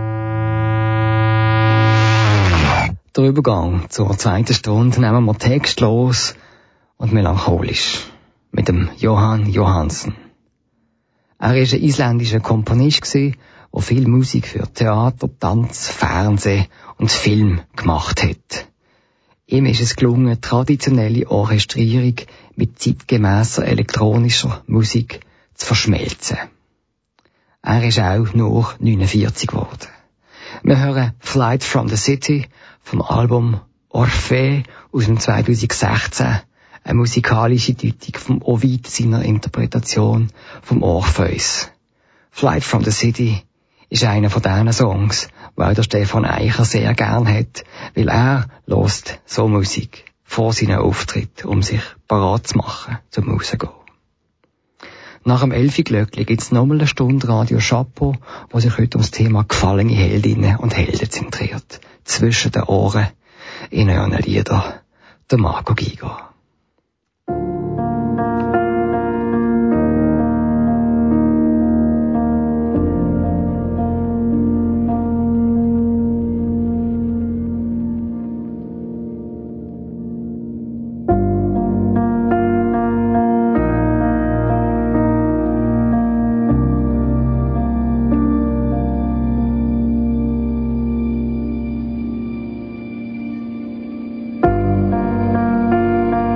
Der Übergang zur zweiten Stunde nehmen wir textlos und melancholisch mit dem Jóhann Jóhannsson. Er war ein isländischer Komponist, der viel Musik für Theater, Tanz, Fernsehen und Film gemacht hat. Ihm ist es gelungen, traditionelle Orchestrierung mit zeitgemässer elektronischer Musik zu verschmelzen. Er ist auch nur neunundvierzig geworden. Wir hören Flight from the City vom Album Orphée aus dem zweitausendsechzehn, eine musikalische Deutung vom Ovid seiner Interpretation vom Orpheus. Flight from the City ist einer von diesen Songs, weil der Stefan Eicher sehr gern hat, weil er hört so Musik vor seinem Auftritt, um sich parat zu machen zum Rausgehen. Nach dem Elfi-Glöckli gibt's nochmal eine Stunde Radio Chapeau, wo sich heute ums Thema gefallene Heldinnen und Helden zentriert. Zwischen den Ohren in euren Liedern der Marco Giger. Thank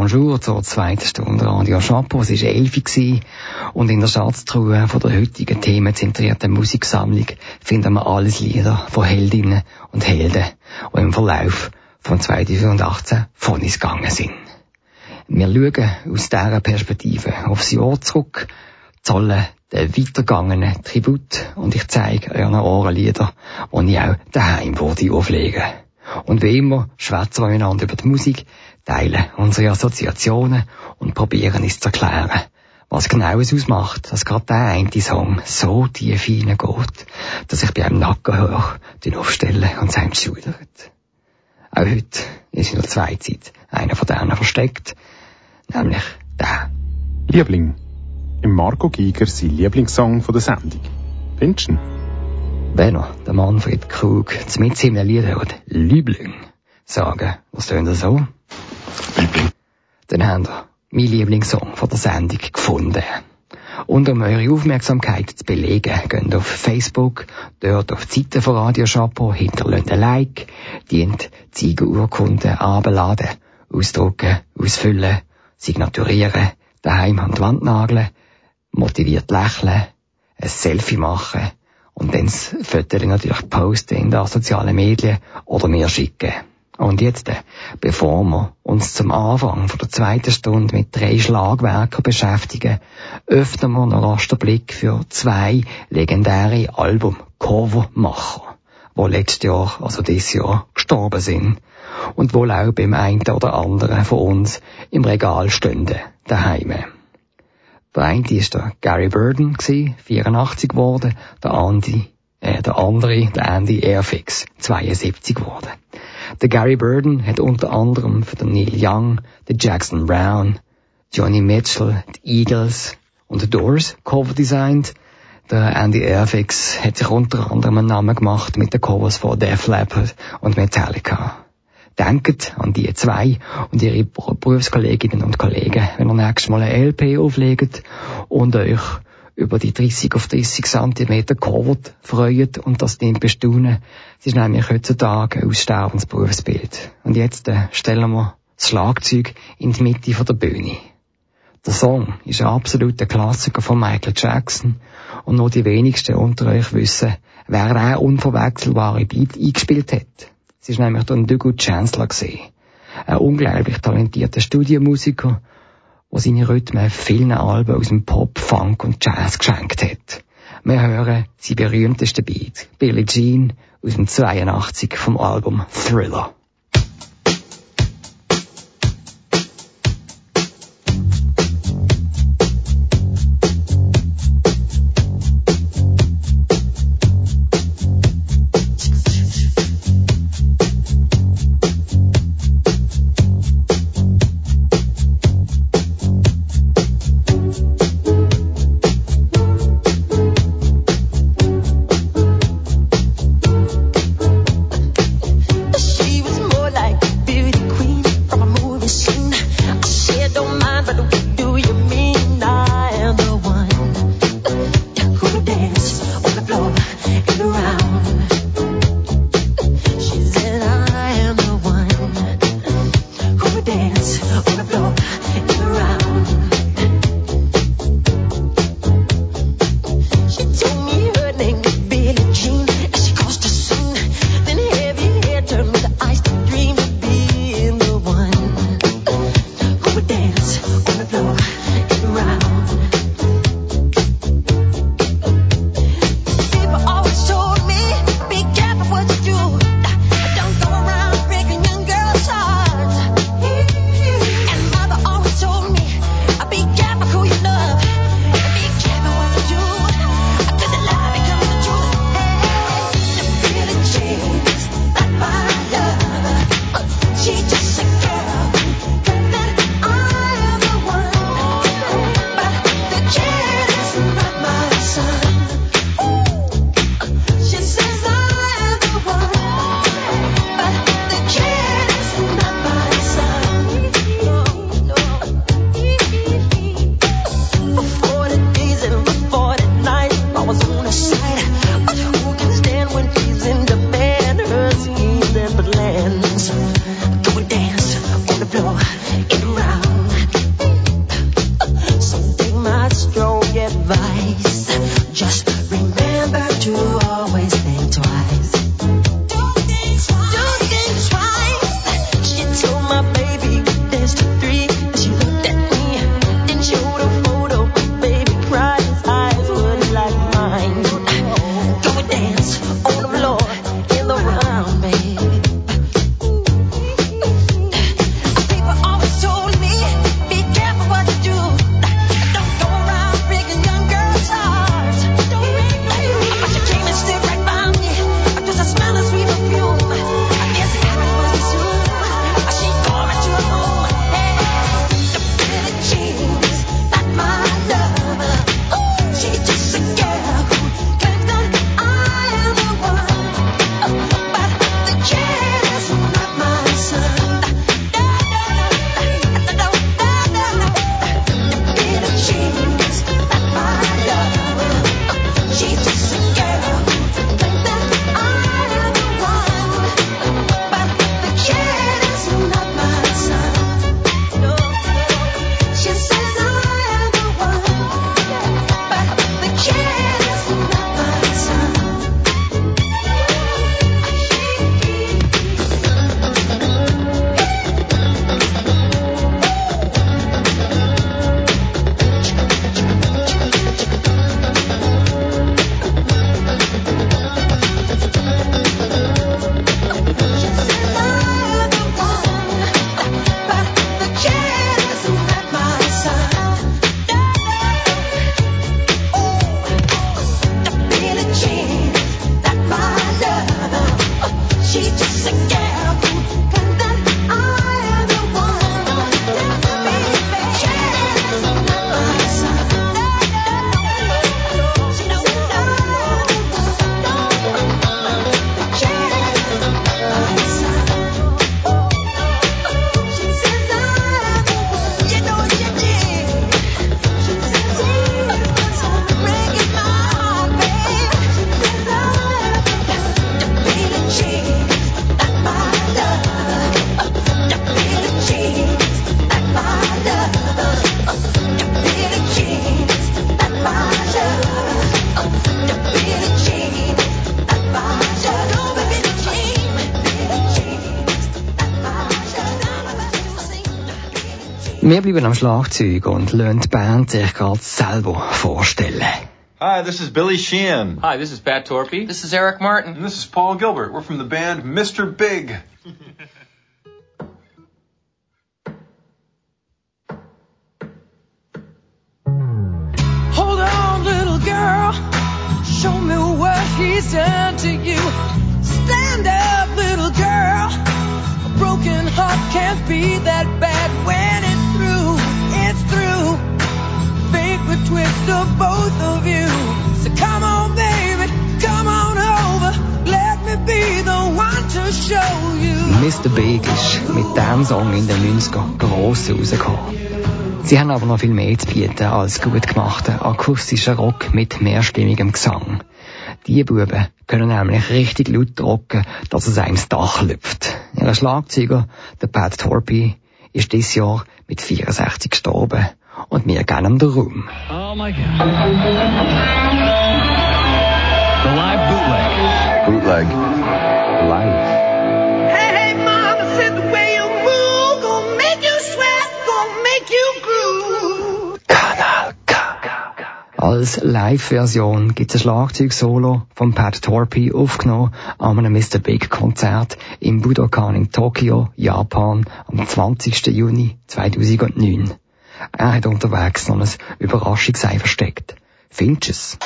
bonjour zur zweiten Stunde Radio Chapeau. Es war elf Uhr und in der Schatztruhe von der heutigen themenzentrierten Musiksammlung finden wir alles Lieder von Heldinnen und Helden, die im Verlauf von zweitausendachtzehn von uns gegangen sind. Wir schauen aus dieser Perspektive aufs Jahr zurück, zollen den weitergegangenen Tribut und ich zeige euren Ohren Lieder, die ich auch daheim würde auflegen. Und wie immer schwätzen wir miteinander über die Musik, teilen unsere Assoziationen und probieren es zu erklären, was genau es ausmacht, dass gerade der eine Song so tief hineingeht, dass ich bei einem Nackenhoch aufstelle und es einem schudert. Auch heute ist in der Zweizeit einer von denen versteckt, nämlich der. Liebling. Im Marco Giger sein Lieblingssong von der Sendung. Findest du ihn? Wenn er, der Manfred Krug, mit seinem Lied hört, Liebling, sagen, was tönt er so? Liebling. Dann habt ihr mein Lieblingssong von der Sendung gefunden. Und um eure Aufmerksamkeit zu belegen, geht auf Facebook, dort auf die Seite von Radio Chapeau, hinterlasst ein Like, dient Ziegenurkunden abladen, ausdrucken, ausfüllen, signaturieren, daheim an die Wand nageln, motiviert lächeln, ein Selfie machen und dann das Foto natürlich posten in den sozialen Medien oder mir schicken. Und jetzt, bevor wir uns zum Anfang von der zweiten Stunde mit drei Schlagwerken beschäftigen, öffnen wir noch rasch den Blick für zwei legendäre Album-Covermacher, die letztes Jahr, also dieses Jahr, gestorben sind und wohl auch beim einen oder anderen von uns im Regal stünden, daheim. Der eine war der Gary Burden, vierundachtzig geworden, der, Andy, äh, der andere, der Andy Airfix, zweiundsiebzig geworden. Der Gary Burden hat unter anderem für den Neil Young, den Jackson Brown, Johnny Mitchell, die Eagles und die Doors Cover designt. Der Andy Airfix hat sich unter anderem einen Namen gemacht mit den Covers von Def Leppard und Metallica. Denkt an die zwei und ihre Berufskolleginnen und Kollegen, wenn ihr nächstes Mal eine L P auflegt und euch über die dreißig auf dreißig Zentimeter Covert freut und das nicht bestaunen. Es ist nämlich heutzutage ein aussterbendes Berufsbild. Und jetzt äh, stellen wir das Schlagzeug in die Mitte von der Bühne. Der Song ist ein absoluter Klassiker von Michael Jackson und nur die wenigsten unter euch wissen, wer der unverwechselbare Beat eingespielt hat. Es war nämlich der Ndugu Chancellor, ein unglaublich talentierter Studiomusiker, der seine Rhythmen vielen Alben aus dem Pop, Funk und Jazz geschenkt hat. Wir hören sein berühmtesten Beat, Billie Jean, aus dem zweiundachtzig vom Album Thriller. She was Wir bleiben am Schlagzeug und lassen die Band sich gerade selber vorstellen. Hi, this is Billy Sheehan. Hi, this is Pat Torpey. This is Eric Martin. And this is Paul Gilbert. We're from the band Mister Big. Hold on, little girl. Show me what he's done to you. Stand up, little girl. A broken heart can't be that bad when it's through. It's through. Fate would twist of both of you. So come on, baby, come on over. Let me be the one to show you. Mister Big ist mit diesem Song in den neunziger gross rausgekommen. Sie haben aber noch viel mehr zu bieten als gut gemachter akustischer Rock mit mehrstimmigem Gesang. Die Buben können nämlich richtig laut rocken, dass es einem das Dach lüpft. Ihr Schlagzeuger, der Pat Torpey, ist dieses Jahr mit vierundsechzig gestorben. Und wir geben ihm den Ruhm. Oh my God. The live bootleg. Bootleg. Live. Hey, hey, mama said the way you move gonna make you sweat, gonna make you groove. Kanal K. Als Live-Version gibt es ein Schlagzeug-Solo von Pat Torpey aufgenommen an einem Mister Big-Konzert im Budokan in Tokio, Japan, am zwanzigsten Juni zweitausendneun. Er hat unterwegs noch ein Überraschungsei versteckt. Findest du es?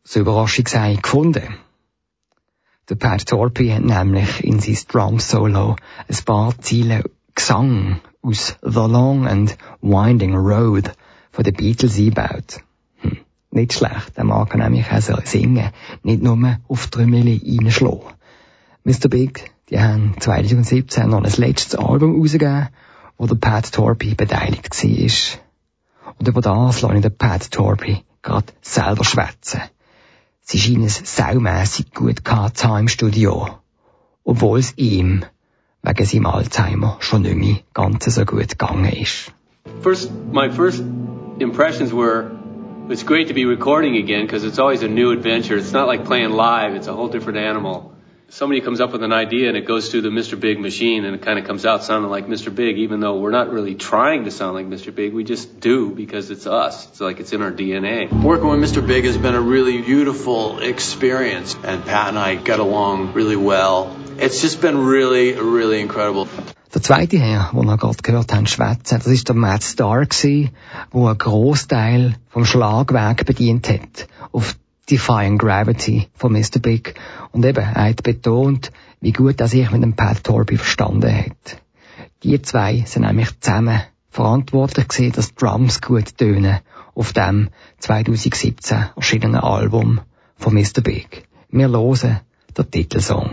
so Überraschung sei, gefunden. Der Pat Torpey hat nämlich in sein Drum-Solo ein paar Ziele Gesang aus The Long and Winding Road von den Beatles eingebaut. Hm, nicht schlecht, der mag nämlich auch so singen, nicht nur auf die Trümmeli reinschlagen. Mister Big, die haben zwanzig siebzehn noch ein letztes Album rausgegeben, wo der Pat Torpey beteiligt war. Und über das lasse ich den Pat Torpey gerade selber schwätzen. Sie scheinen es saumässig gut gehabt zu haben im Studio, obwohl es ihm wegen seinem Alzheimer schon nicht mehr ganz so gut gegangen ist. First, my first impressions were, it's great to be recording again because it's always a new adventure. It's not like playing live. It's a whole different animal. Somebody comes up with an idea and it goes through the Mister Big machine and it kind of comes out sounding like Mister Big, even though we're not really trying to sound like Mister Big. We just do because it's us. It's like it's in our D N A. Working with Mister Big has been a really beautiful experience, and Pat and I got along really well. It's just been really, really incredible. Der zweite Herr, den wir gerade gehört haben, schwätzen, das ist der Matt Starr gewesen, der einen Grossteil vom Schlagwerk bedient hat, auf Defying Gravity von Mister Big. Und eben, er hat betont, wie gut er sich mit dem Pat Torpey verstanden hat. Die zwei sind nämlich zusammen verantwortlich gewesen, dass Drums gut tönen auf dem zwanzig siebzehn erschienenen Album von Mister Big. Wir hören den Titelsong.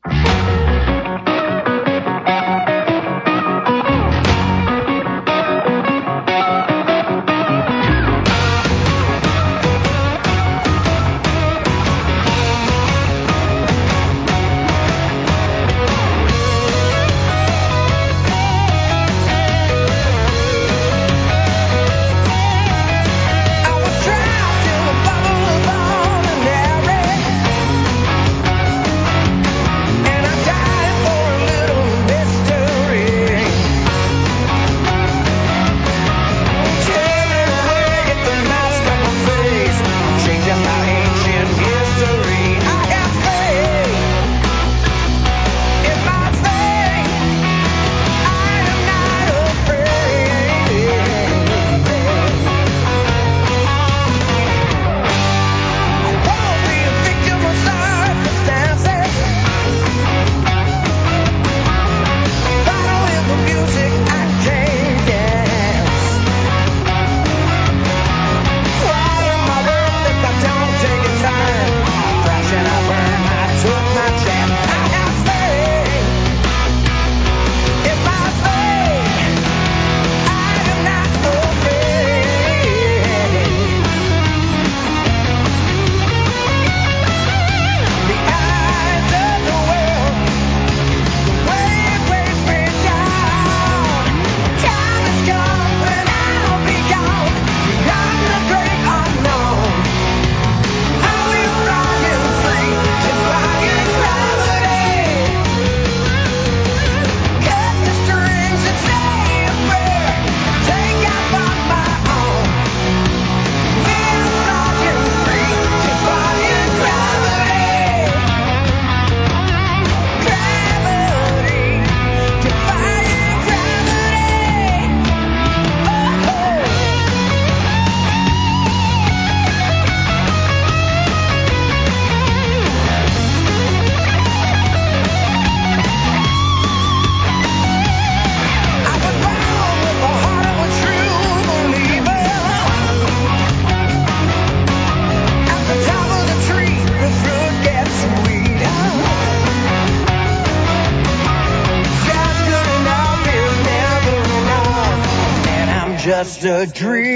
Just a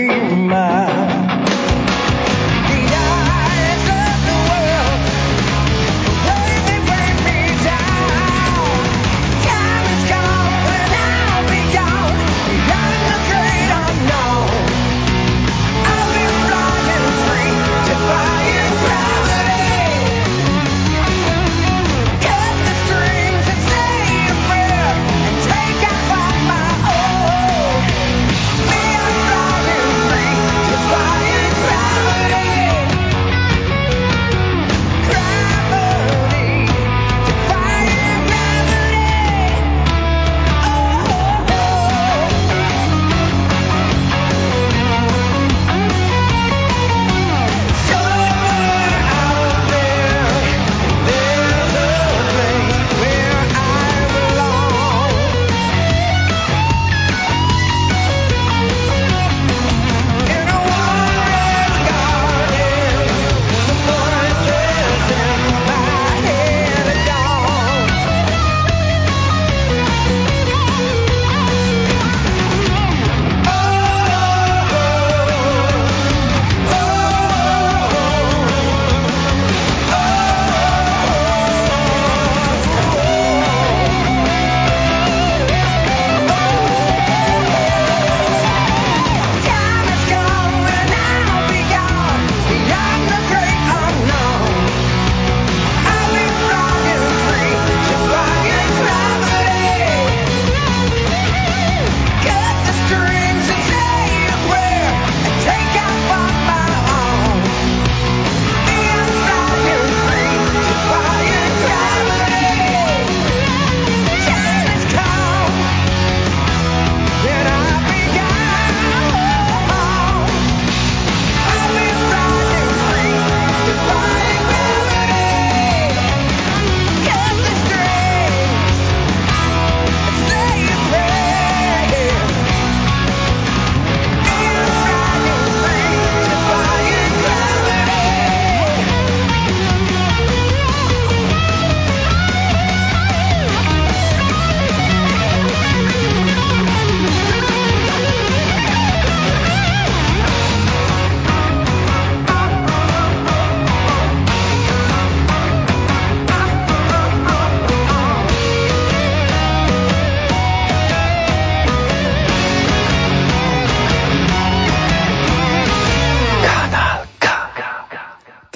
dreamer. Just fly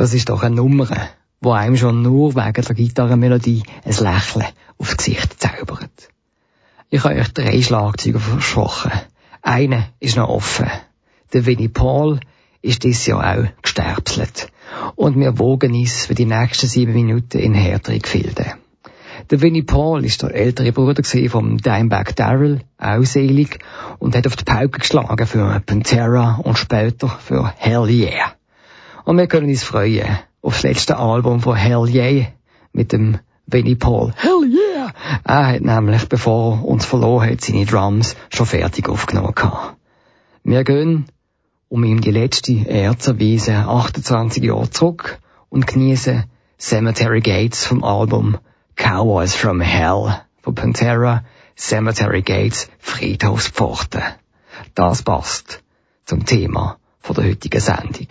Das ist doch eine Nummer, wo einem schon nur wegen der Gitarrenmelodie ein Lächeln aufs Gesicht zaubert. Ich habe euch drei Schlagzeuger versprochen. Einer ist noch offen. Der Vinnie Paul ist dieses Jahr auch gesterbselt. Und wir wogen uns für die nächsten sieben Minuten in härtere Gefilde. Der Vinnie Paul ist der ältere Bruder vom Dimebag Darrell, auch selig, und hat auf die Pauke geschlagen für Pantera und später für Hell Yeah. Und wir können uns freuen auf das letzte Album von Hell Yeah mit dem Vinnie Paul. Hell Yeah! Er hat nämlich, bevor er uns verloren hat, seine Drums schon fertig aufgenommen gehabt. Wir gehen, um ihm die letzte Ehre zu erweisen, achtundzwanzig Jahre zurück und genießen Cemetery Gates vom Album Cowboys from Hell von Pantera, Cemetery Gates, Friedhofspforten. Das passt zum Thema von der heutigen Sendung.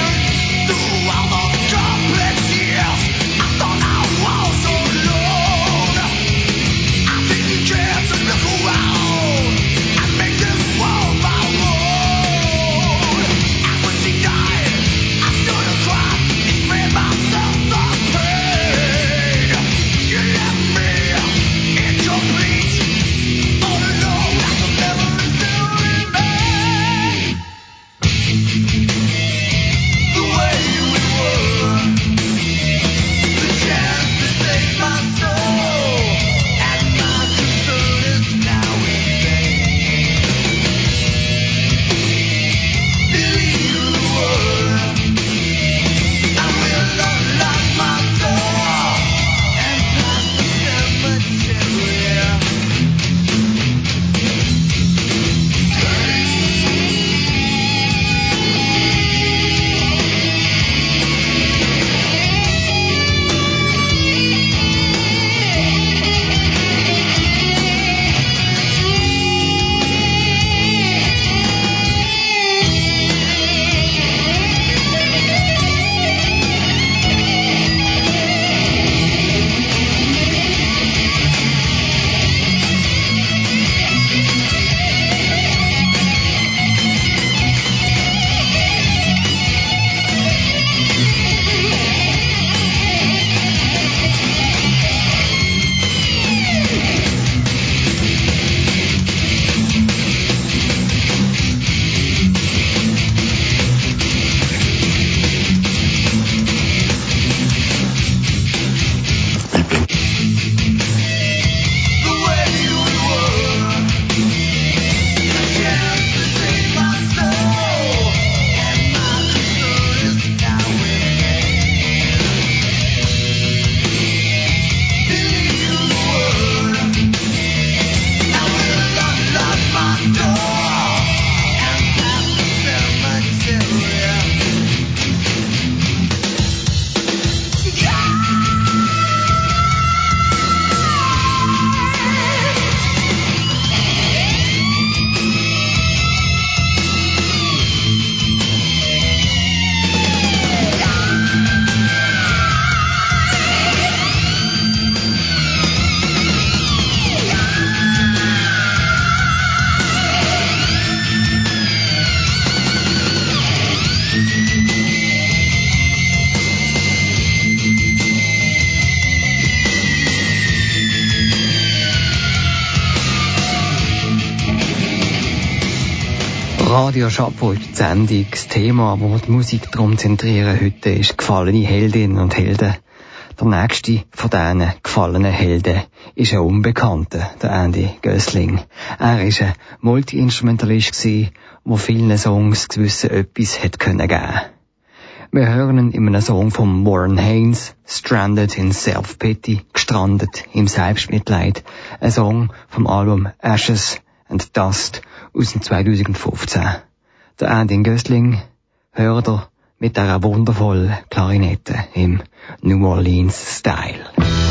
Through all the complex years, I thought I was alone. Radio Chapeau ist die Sendung. Das Thema, wo wir die Musik darum zentrieren heute, ist gefallene Heldinnen und Helden. Der nächste von diesen gefallenen Helden ist ein Unbekannter, der Andy Gößling. Er war ein Multi-Instrumentalist, der vielen Songs gewissen etwas hat geben können. Wir hören ihn in einem Song von Warren Haynes, Stranded in Self-Pity, gestrandet im Selbstmitleid. Ein Song vom Album Ashes and Dust aus dem zwanzig fünfzehn. Der Andy Gößling hört er mit dieser wundervollen Klarinette im New Orleans Style.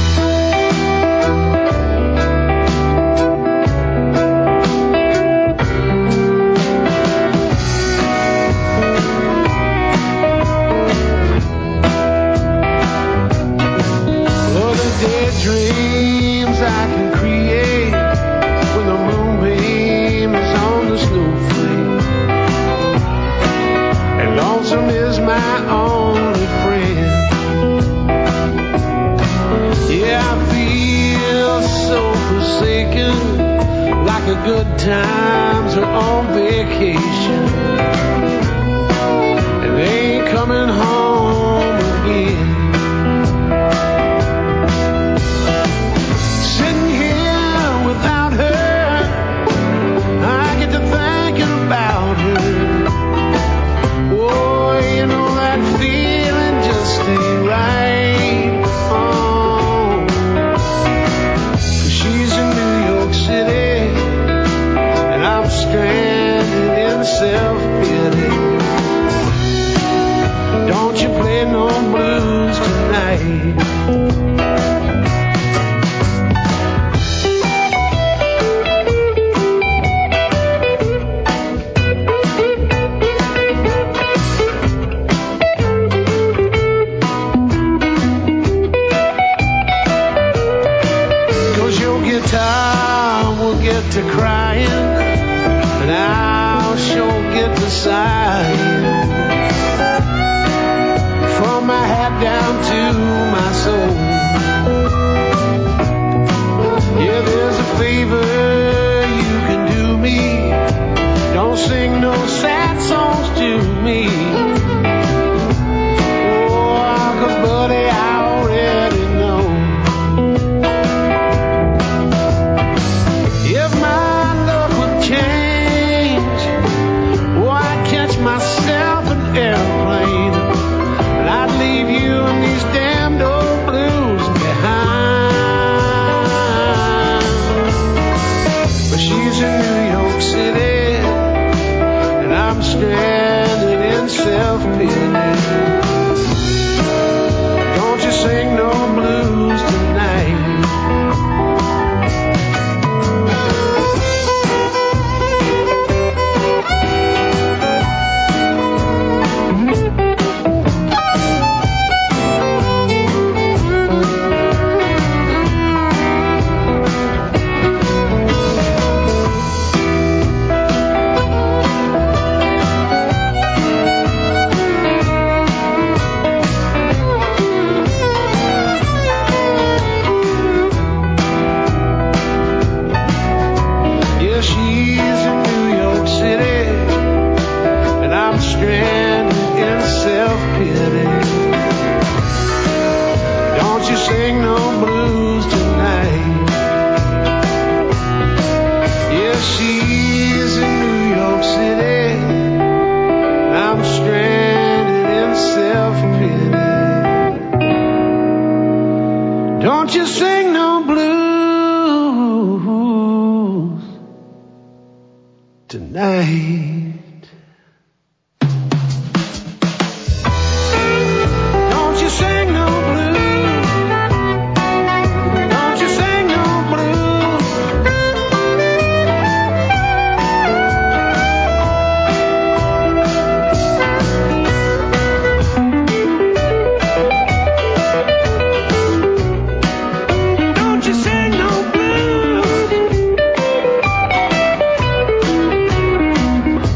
Good times are on vacation, and they ain't coming home again. Sitting here without her, I get to thinking about her. Oh, you know that feeling just ain't right. Oh, 'cause she's in New York City, stranded in self-pity. Don't you play no blues tonight. Cause your guitar will get to crying, and I'll sure get to sighing, from my head down to my soul. Yeah, there's a favor you can do me. Don't sing no sad songs to me. Oh, 'cause buddy, I already know. If my luck would change, myself an airplane, and I'd leave you in these damned old blues behind. But she's in New York City, and I'm stranded in self-pity. Don't you sing no blues tonight. Don't you sing no blues tonight. Don't you sing no blues. Don't you sing no blues. Don't you sing no blues.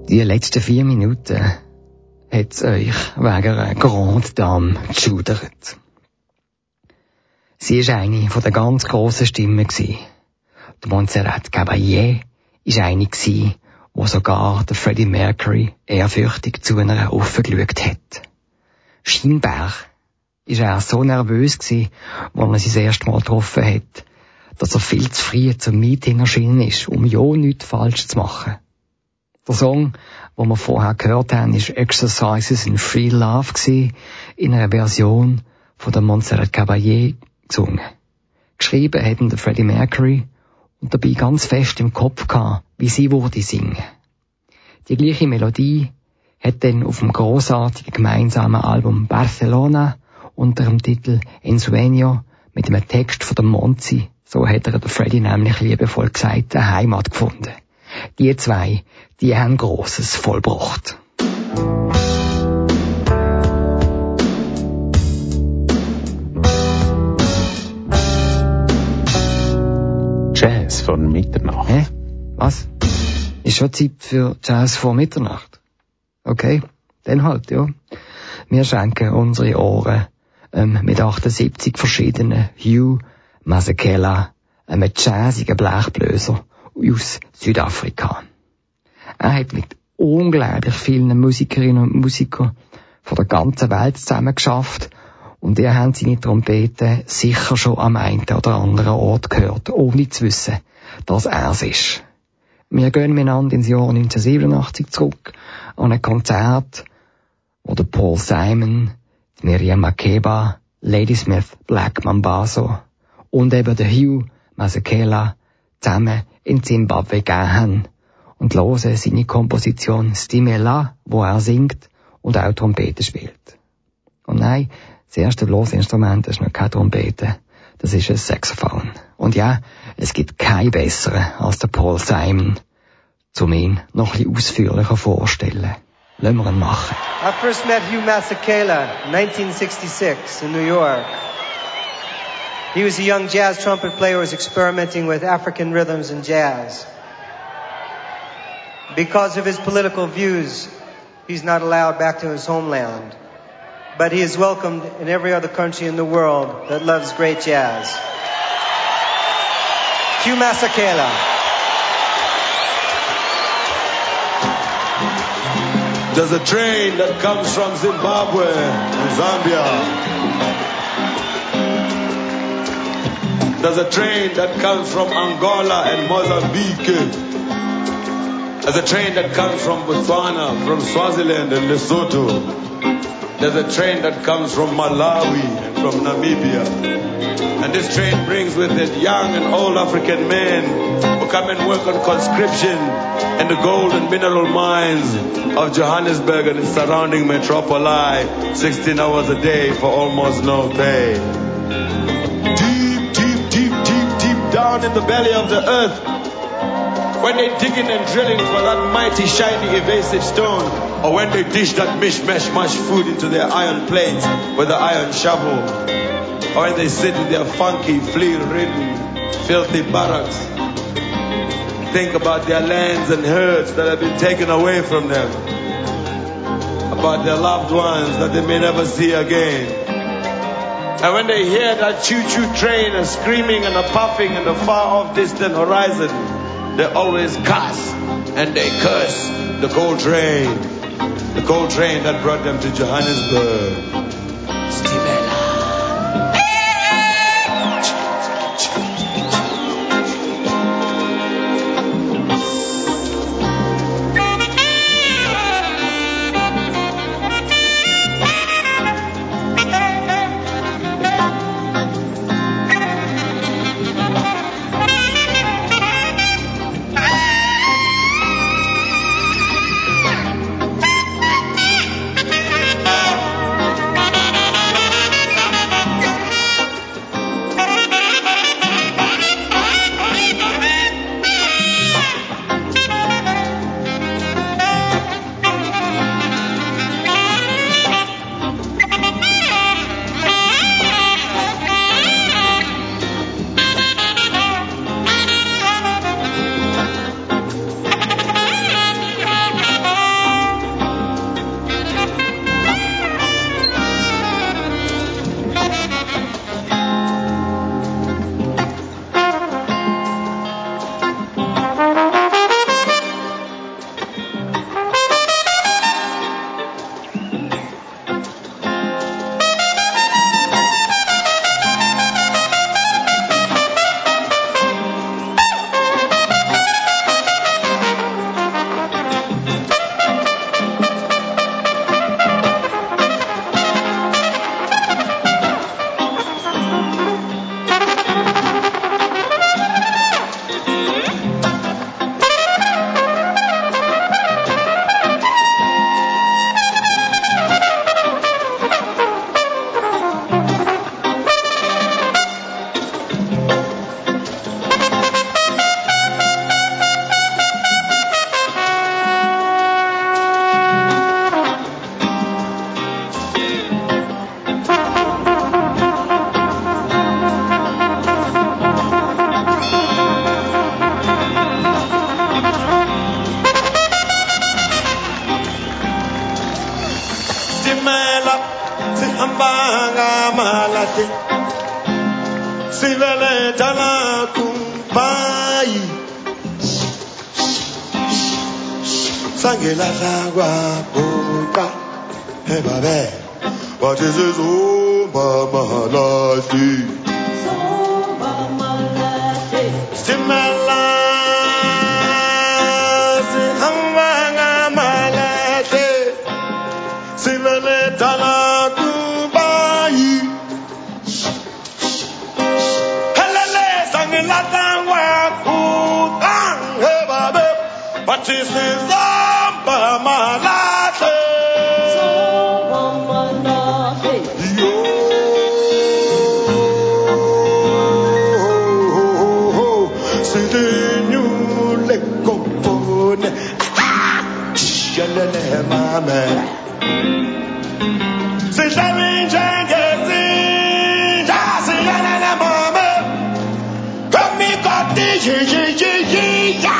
Die letzten vier Minuten hat's euch wegen einer Grande Dame geschudert. Sie war eine von der ganz grossen Stimmen. Die Montserrat Caballé war eine, die sogar der Freddie Mercury ehrfürchtig zu einer aufgeschaut hat. Scheinbar war er so nervös, als er sie das erste Mal getroffen hat, dass er viel zu früh zum Meeting erschienen ist, um ja nichts falsch zu machen. Der Song, den wir vorher gehört haben, war Exercises in Free Love, in einer Version von der Montserrat Caballé gesungen. Geschrieben hat ihn der Freddie Mercury und dabei ganz fest im Kopf gehabt, wie sie würde singen. Die gleiche Melodie hat dann auf dem grossartigen gemeinsamen Album Barcelona unter dem Titel Ensueño mit einem Text von der Monzi, so hat er der Freddie nämlich liebevoll gesagt, eine Heimat gefunden. Die zwei, die haben Grosses vollbracht. Jazz von Mitternacht. Hä? Was? Ist schon Zeit für Jazz vor Mitternacht? Okay, dann halt, ja. Wir schenken unsere Ohren ähm, mit achtundsiebzig verschiedenen Hugh Masekela, einem jazzigen Blechbläser aus Südafrika. Er hat mit unglaublich vielen Musikerinnen und Musikern von der ganzen Welt zusammen geschafft und ihr habt seine Trompete sicher schon am einen oder anderen Ort gehört, ohne zu wissen, dass er es ist. Wir gehen miteinander ins Jahr neunzehnhundertsiebenundachtzig zurück an ein Konzert, wo der Paul Simon, die Miriam Makeba, Ladysmith Black Mambazo und eben der Hugh Masekela zusammen in Zimbabwe gegeben haben und hören seine Komposition Stimela, wo er singt und auch Trompete spielt. Und nein, das erste Blasinstrument ist noch keine Trompete, das ist ein Saxophon. Und ja, es gibt keinen besseren als der Paul Simon, um ihn noch ein bisschen ausführlicher vorzustellen. Lassen wir ihn machen. I first met Hugh Masekela in nineteen sixty-six in New York. He was a young jazz trumpet player who was experimenting with African rhythms and jazz. Because of his political views, he's not allowed back to his homeland. But he is welcomed in every other country in the world that loves great jazz. Hugh Masekela. There's a train that comes from Zimbabwe and Zambia. There's a train that comes from Angola and Mozambique. There's a train that comes from Botswana, from Swaziland and Lesotho. There's a train that comes from Malawi and from Namibia. And this train brings with it young and old African men who come and work on conscription in the gold and mineral mines of Johannesburg and its surrounding metropoli, sixteen hours a day for almost no pay. Deep, deep, deep, deep, deep down in the belly of the earth, when they're digging and drilling for that mighty, shiny, evasive stone, or when they dish that mishmash mush food into their iron plates with the iron shovel, or when they sit in their funky, flea-ridden, filthy barracks, think about their lands and herds that have been taken away from them, about their loved ones that they may never see again. And when they hear that choo-choo train a screaming and a puffing in the far-off distant horizon, they always cuss and they curse the coal train, the coal train that brought them to Johannesburg. Sihamba ngamalate Sivele dala kumbai Sangela zagwa buka Hey babe What is this Zumba malate Zumba malate Simela Sihamba ngamalate Sivele dala What is this Zamba malate? Zamba malate. Yo. Sidinyu le compone. Shalele mame. Sidami jangezi. Jasilele mame. Kami kati ji ji ji ji ya.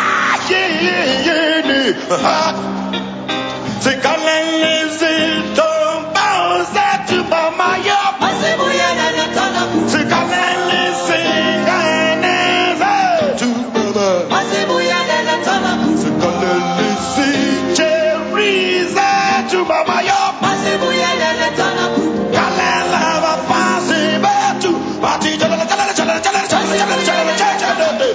C'est quand les étoiles pensent à tout pas maillot. C'est quand les étoiles tout pas C'est quand les cherries tout pas maillot. Quand les lava passer tout. Parti de la chalala chalala chalala chalala chalala chalala.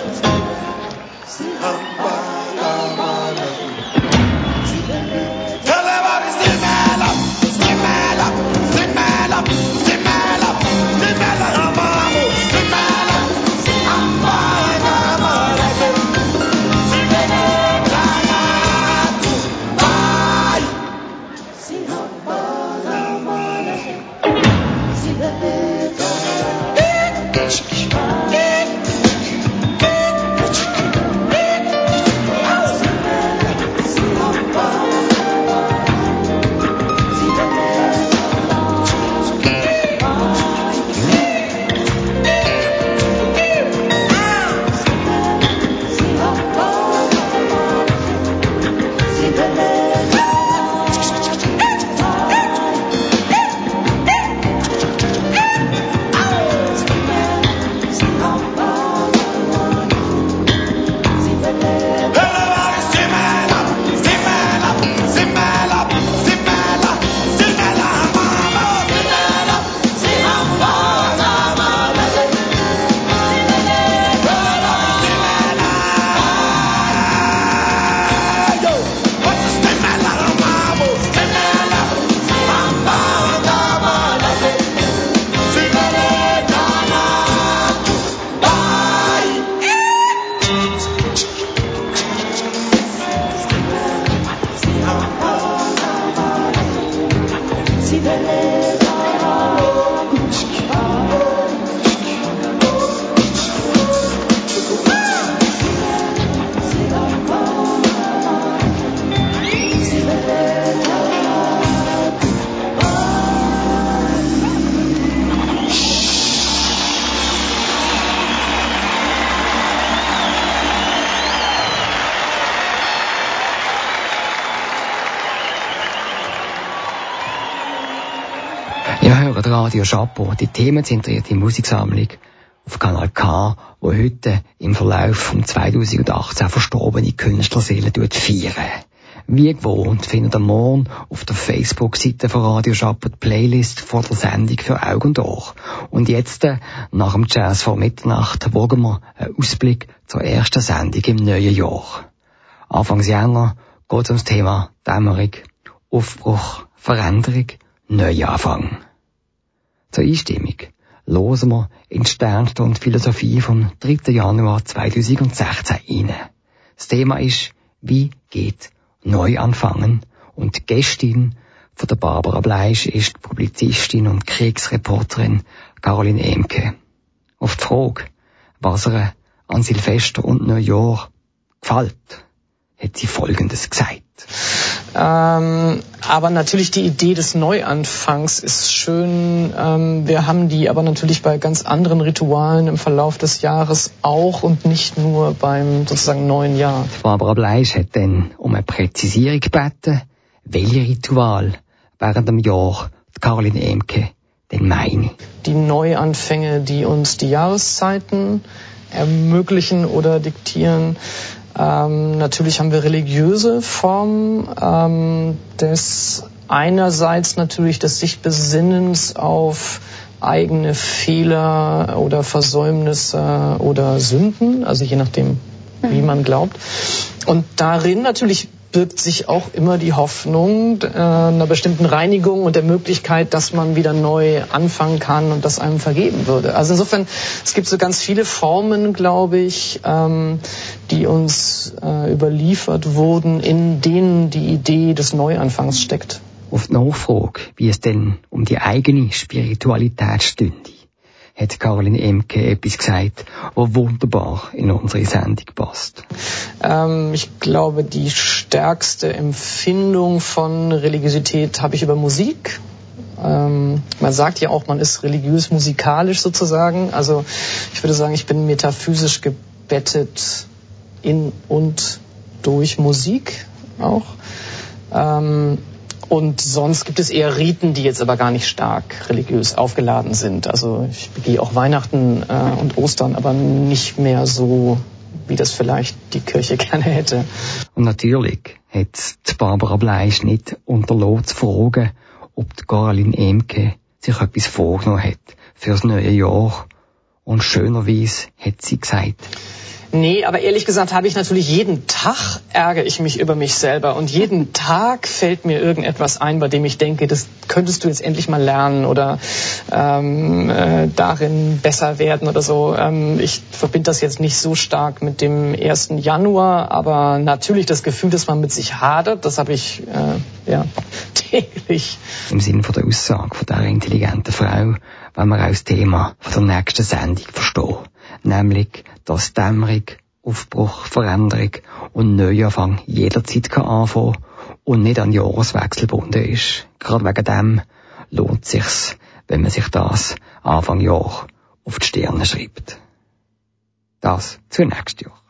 Radio Chapeau, die themenzentrierte Musiksammlung auf Kanal K, wo heute im Verlauf von zweitausendachtzehn verstorbene Künstlerseelen feiern. Wie gewohnt findet ihr morgen auf der Facebook-Seite von Radio Chapeau die Playlist vor der Sendung für Augen und Ohr. Und jetzt, nach dem Jazz vor Mitternacht, wagen wir einen Ausblick zur ersten Sendung im neuen Jahr. Anfangs Januar geht es ums Thema Dämmerung, Aufbruch, Veränderung, Neuanfang. Zur Einstimmung hören wir in die Sternstunde Philosophie vom dritten Januar zweitausendsechzehn rein. Das Thema ist, wie geht Neuanfangen? Und die Gästin von der Barbara Bleisch ist die Publizistin und Kriegsreporterin Caroline Emke. Auf die Frage, was ihr an Silvester und Neujahr gefällt, hat sie Folgendes gesagt. Ähm, aber natürlich die Idee des Neuanfangs ist schön. Ähm, wir haben die aber natürlich bei ganz anderen Ritualen im Verlauf des Jahres auch und nicht nur beim sozusagen neuen Jahr. Barbara Bleisch hat dann um eine Präzisierung gebeten, welche Ritual während dem Jahr die Caroline Emke dann meine ich. Die Neuanfänge, die uns die Jahreszeiten ermöglichen oder diktieren. Ähm, natürlich haben wir religiöse Formen ähm, des einerseits natürlich des sich Besinnens auf eigene Fehler oder Versäumnisse oder Sünden, also je nachdem, wie man glaubt. Und darin natürlich birgt sich auch immer die Hoffnung äh, einer bestimmten Reinigung und der Möglichkeit, dass man wieder neu anfangen kann und das einem vergeben würde. Also insofern, es gibt so ganz viele Formen, glaube ich, ähm, die uns äh, überliefert wurden, in denen die Idee des Neuanfangs steckt. Auf die Nachfrage, wie es denn um die eigene Spiritualität stünde, hat Caroline Emke etwas gesagt, was wunderbar in unsere Sendung passt. Ähm, ich glaube, die stärkste Empfindung von Religiosität habe ich über Musik. Ähm, man sagt ja auch, man ist religiös-musikalisch sozusagen. Also ich würde sagen, ich bin metaphysisch gebettet in und durch Musik auch. Ähm, Und sonst gibt es eher Riten, die jetzt aber gar nicht stark religiös aufgeladen sind. Also ich begehe auch Weihnachten äh, und Ostern, aber nicht mehr so, wie das vielleicht die Kirche gerne hätte. Und natürlich hat die Barbara Bleisch nicht unterlassen zu fragen, ob die Caroline Emke sich etwas vorgenommen hat für das neue Jahr. Und schönerweise hat sie gesagt: Nee, aber ehrlich gesagt habe ich natürlich jeden Tag ärgere ich mich über mich selber und jeden Tag fällt mir irgendetwas ein, bei dem ich denke, das könntest du jetzt endlich mal lernen oder ähm, äh, darin besser werden oder so. Ähm, ich verbinde das jetzt nicht so stark mit dem ersten Januar, aber natürlich das Gefühl, dass man mit sich hadert, das habe ich äh, ja täglich. Im Sinne von der Aussage von dieser intelligenten Frau, wenn wir auch das Thema von der nächsten Sendung verstehen. Nämlich, dass Dämmerung, Aufbruch, Veränderung und Neuanfang jederzeit kann anfangen und nicht an Jahreswechsel gebunden ist. Gerade wegen dem lohnt es sich, wenn man sich das Anfang Jahr auf die Stirne schreibt. Das für nächstes Jahr.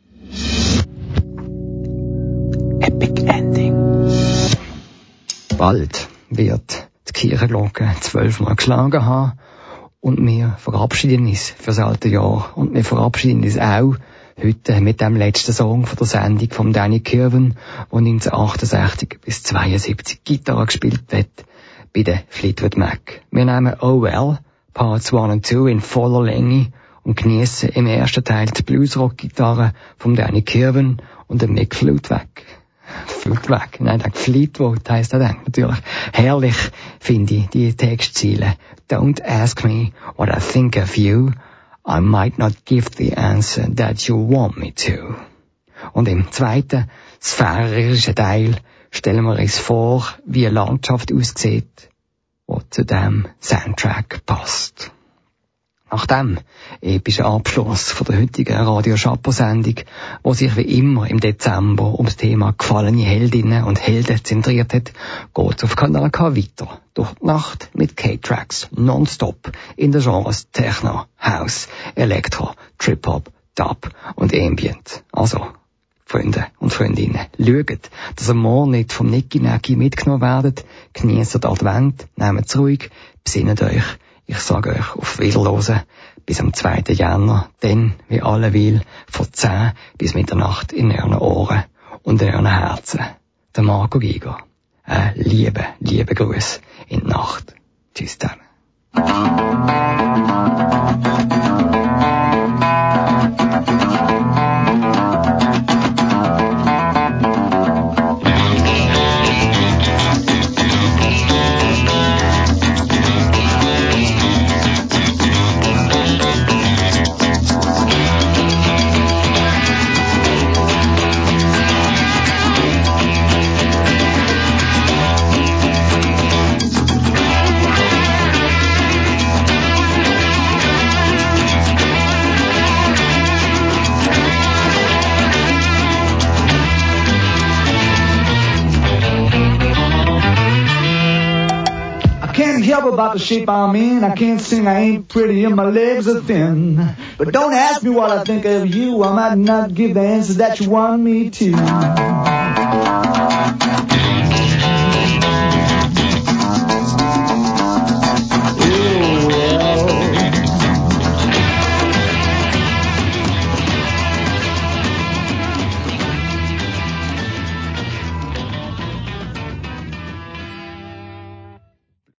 Epic Ending. Bald wird die Kirchenglocke zwölfmal geschlagen haben. Und wir verabschieden uns für das alte Jahr. Und wir verabschieden uns auch heute mit dem letzten Song von der Sendung von Danny Kirwan, der neunzehnhundertachtundsechzig bis zweiundsiebzig Gitarre gespielt hat bei den Fleetwood Mac. Wir nehmen Oh Well, Parts one and two in voller Länge und genießen im ersten Teil die Bluesrock-Gitarre von Danny Kirwan und den Mick Fleetwood. Fleetwood, nein, der Fleetwood heisst er dann natürlich. Herrlich finde ich die Textziele. Don't ask me what I think of you. I might not give the answer that you want me to. Und im zweiten, sphärischen Teil, stellen wir uns vor, wie eine Landschaft aussieht, die zu dem Soundtrack passt. Nach dem epischen Abschluss von der heutigen Radio Chapeau-Sendung, wo sich wie immer im Dezember ums Thema gefallene Heldinnen und Helden zentriert hat, geht's auf Kanal K weiter. Durch die Nacht mit K-Tracks nonstop in den Genres Techno, House, Elektro, Trip-Hop, Dub und Ambient. Also, Freunde und Freundinnen, schaut, dass ihr morgen nicht vom Nicky-Nacky mitgenommen werdet, genießt den Advent, nehmt es ruhig, besinnt euch. Ich sage euch auf Wiederhören bis am zweiten Januar, dann, wie alle will, von zehn bis Mitternacht in euren Ohren und in euren Herzen. Der Marco Giger. Ein liebe, liebe Gruß in die Nacht. Tschüss zusammen. About the shape I'm in, I can't sing, I ain't pretty, and my legs are thin. But don't ask me what I think of you, I might not give the answer that you want me to.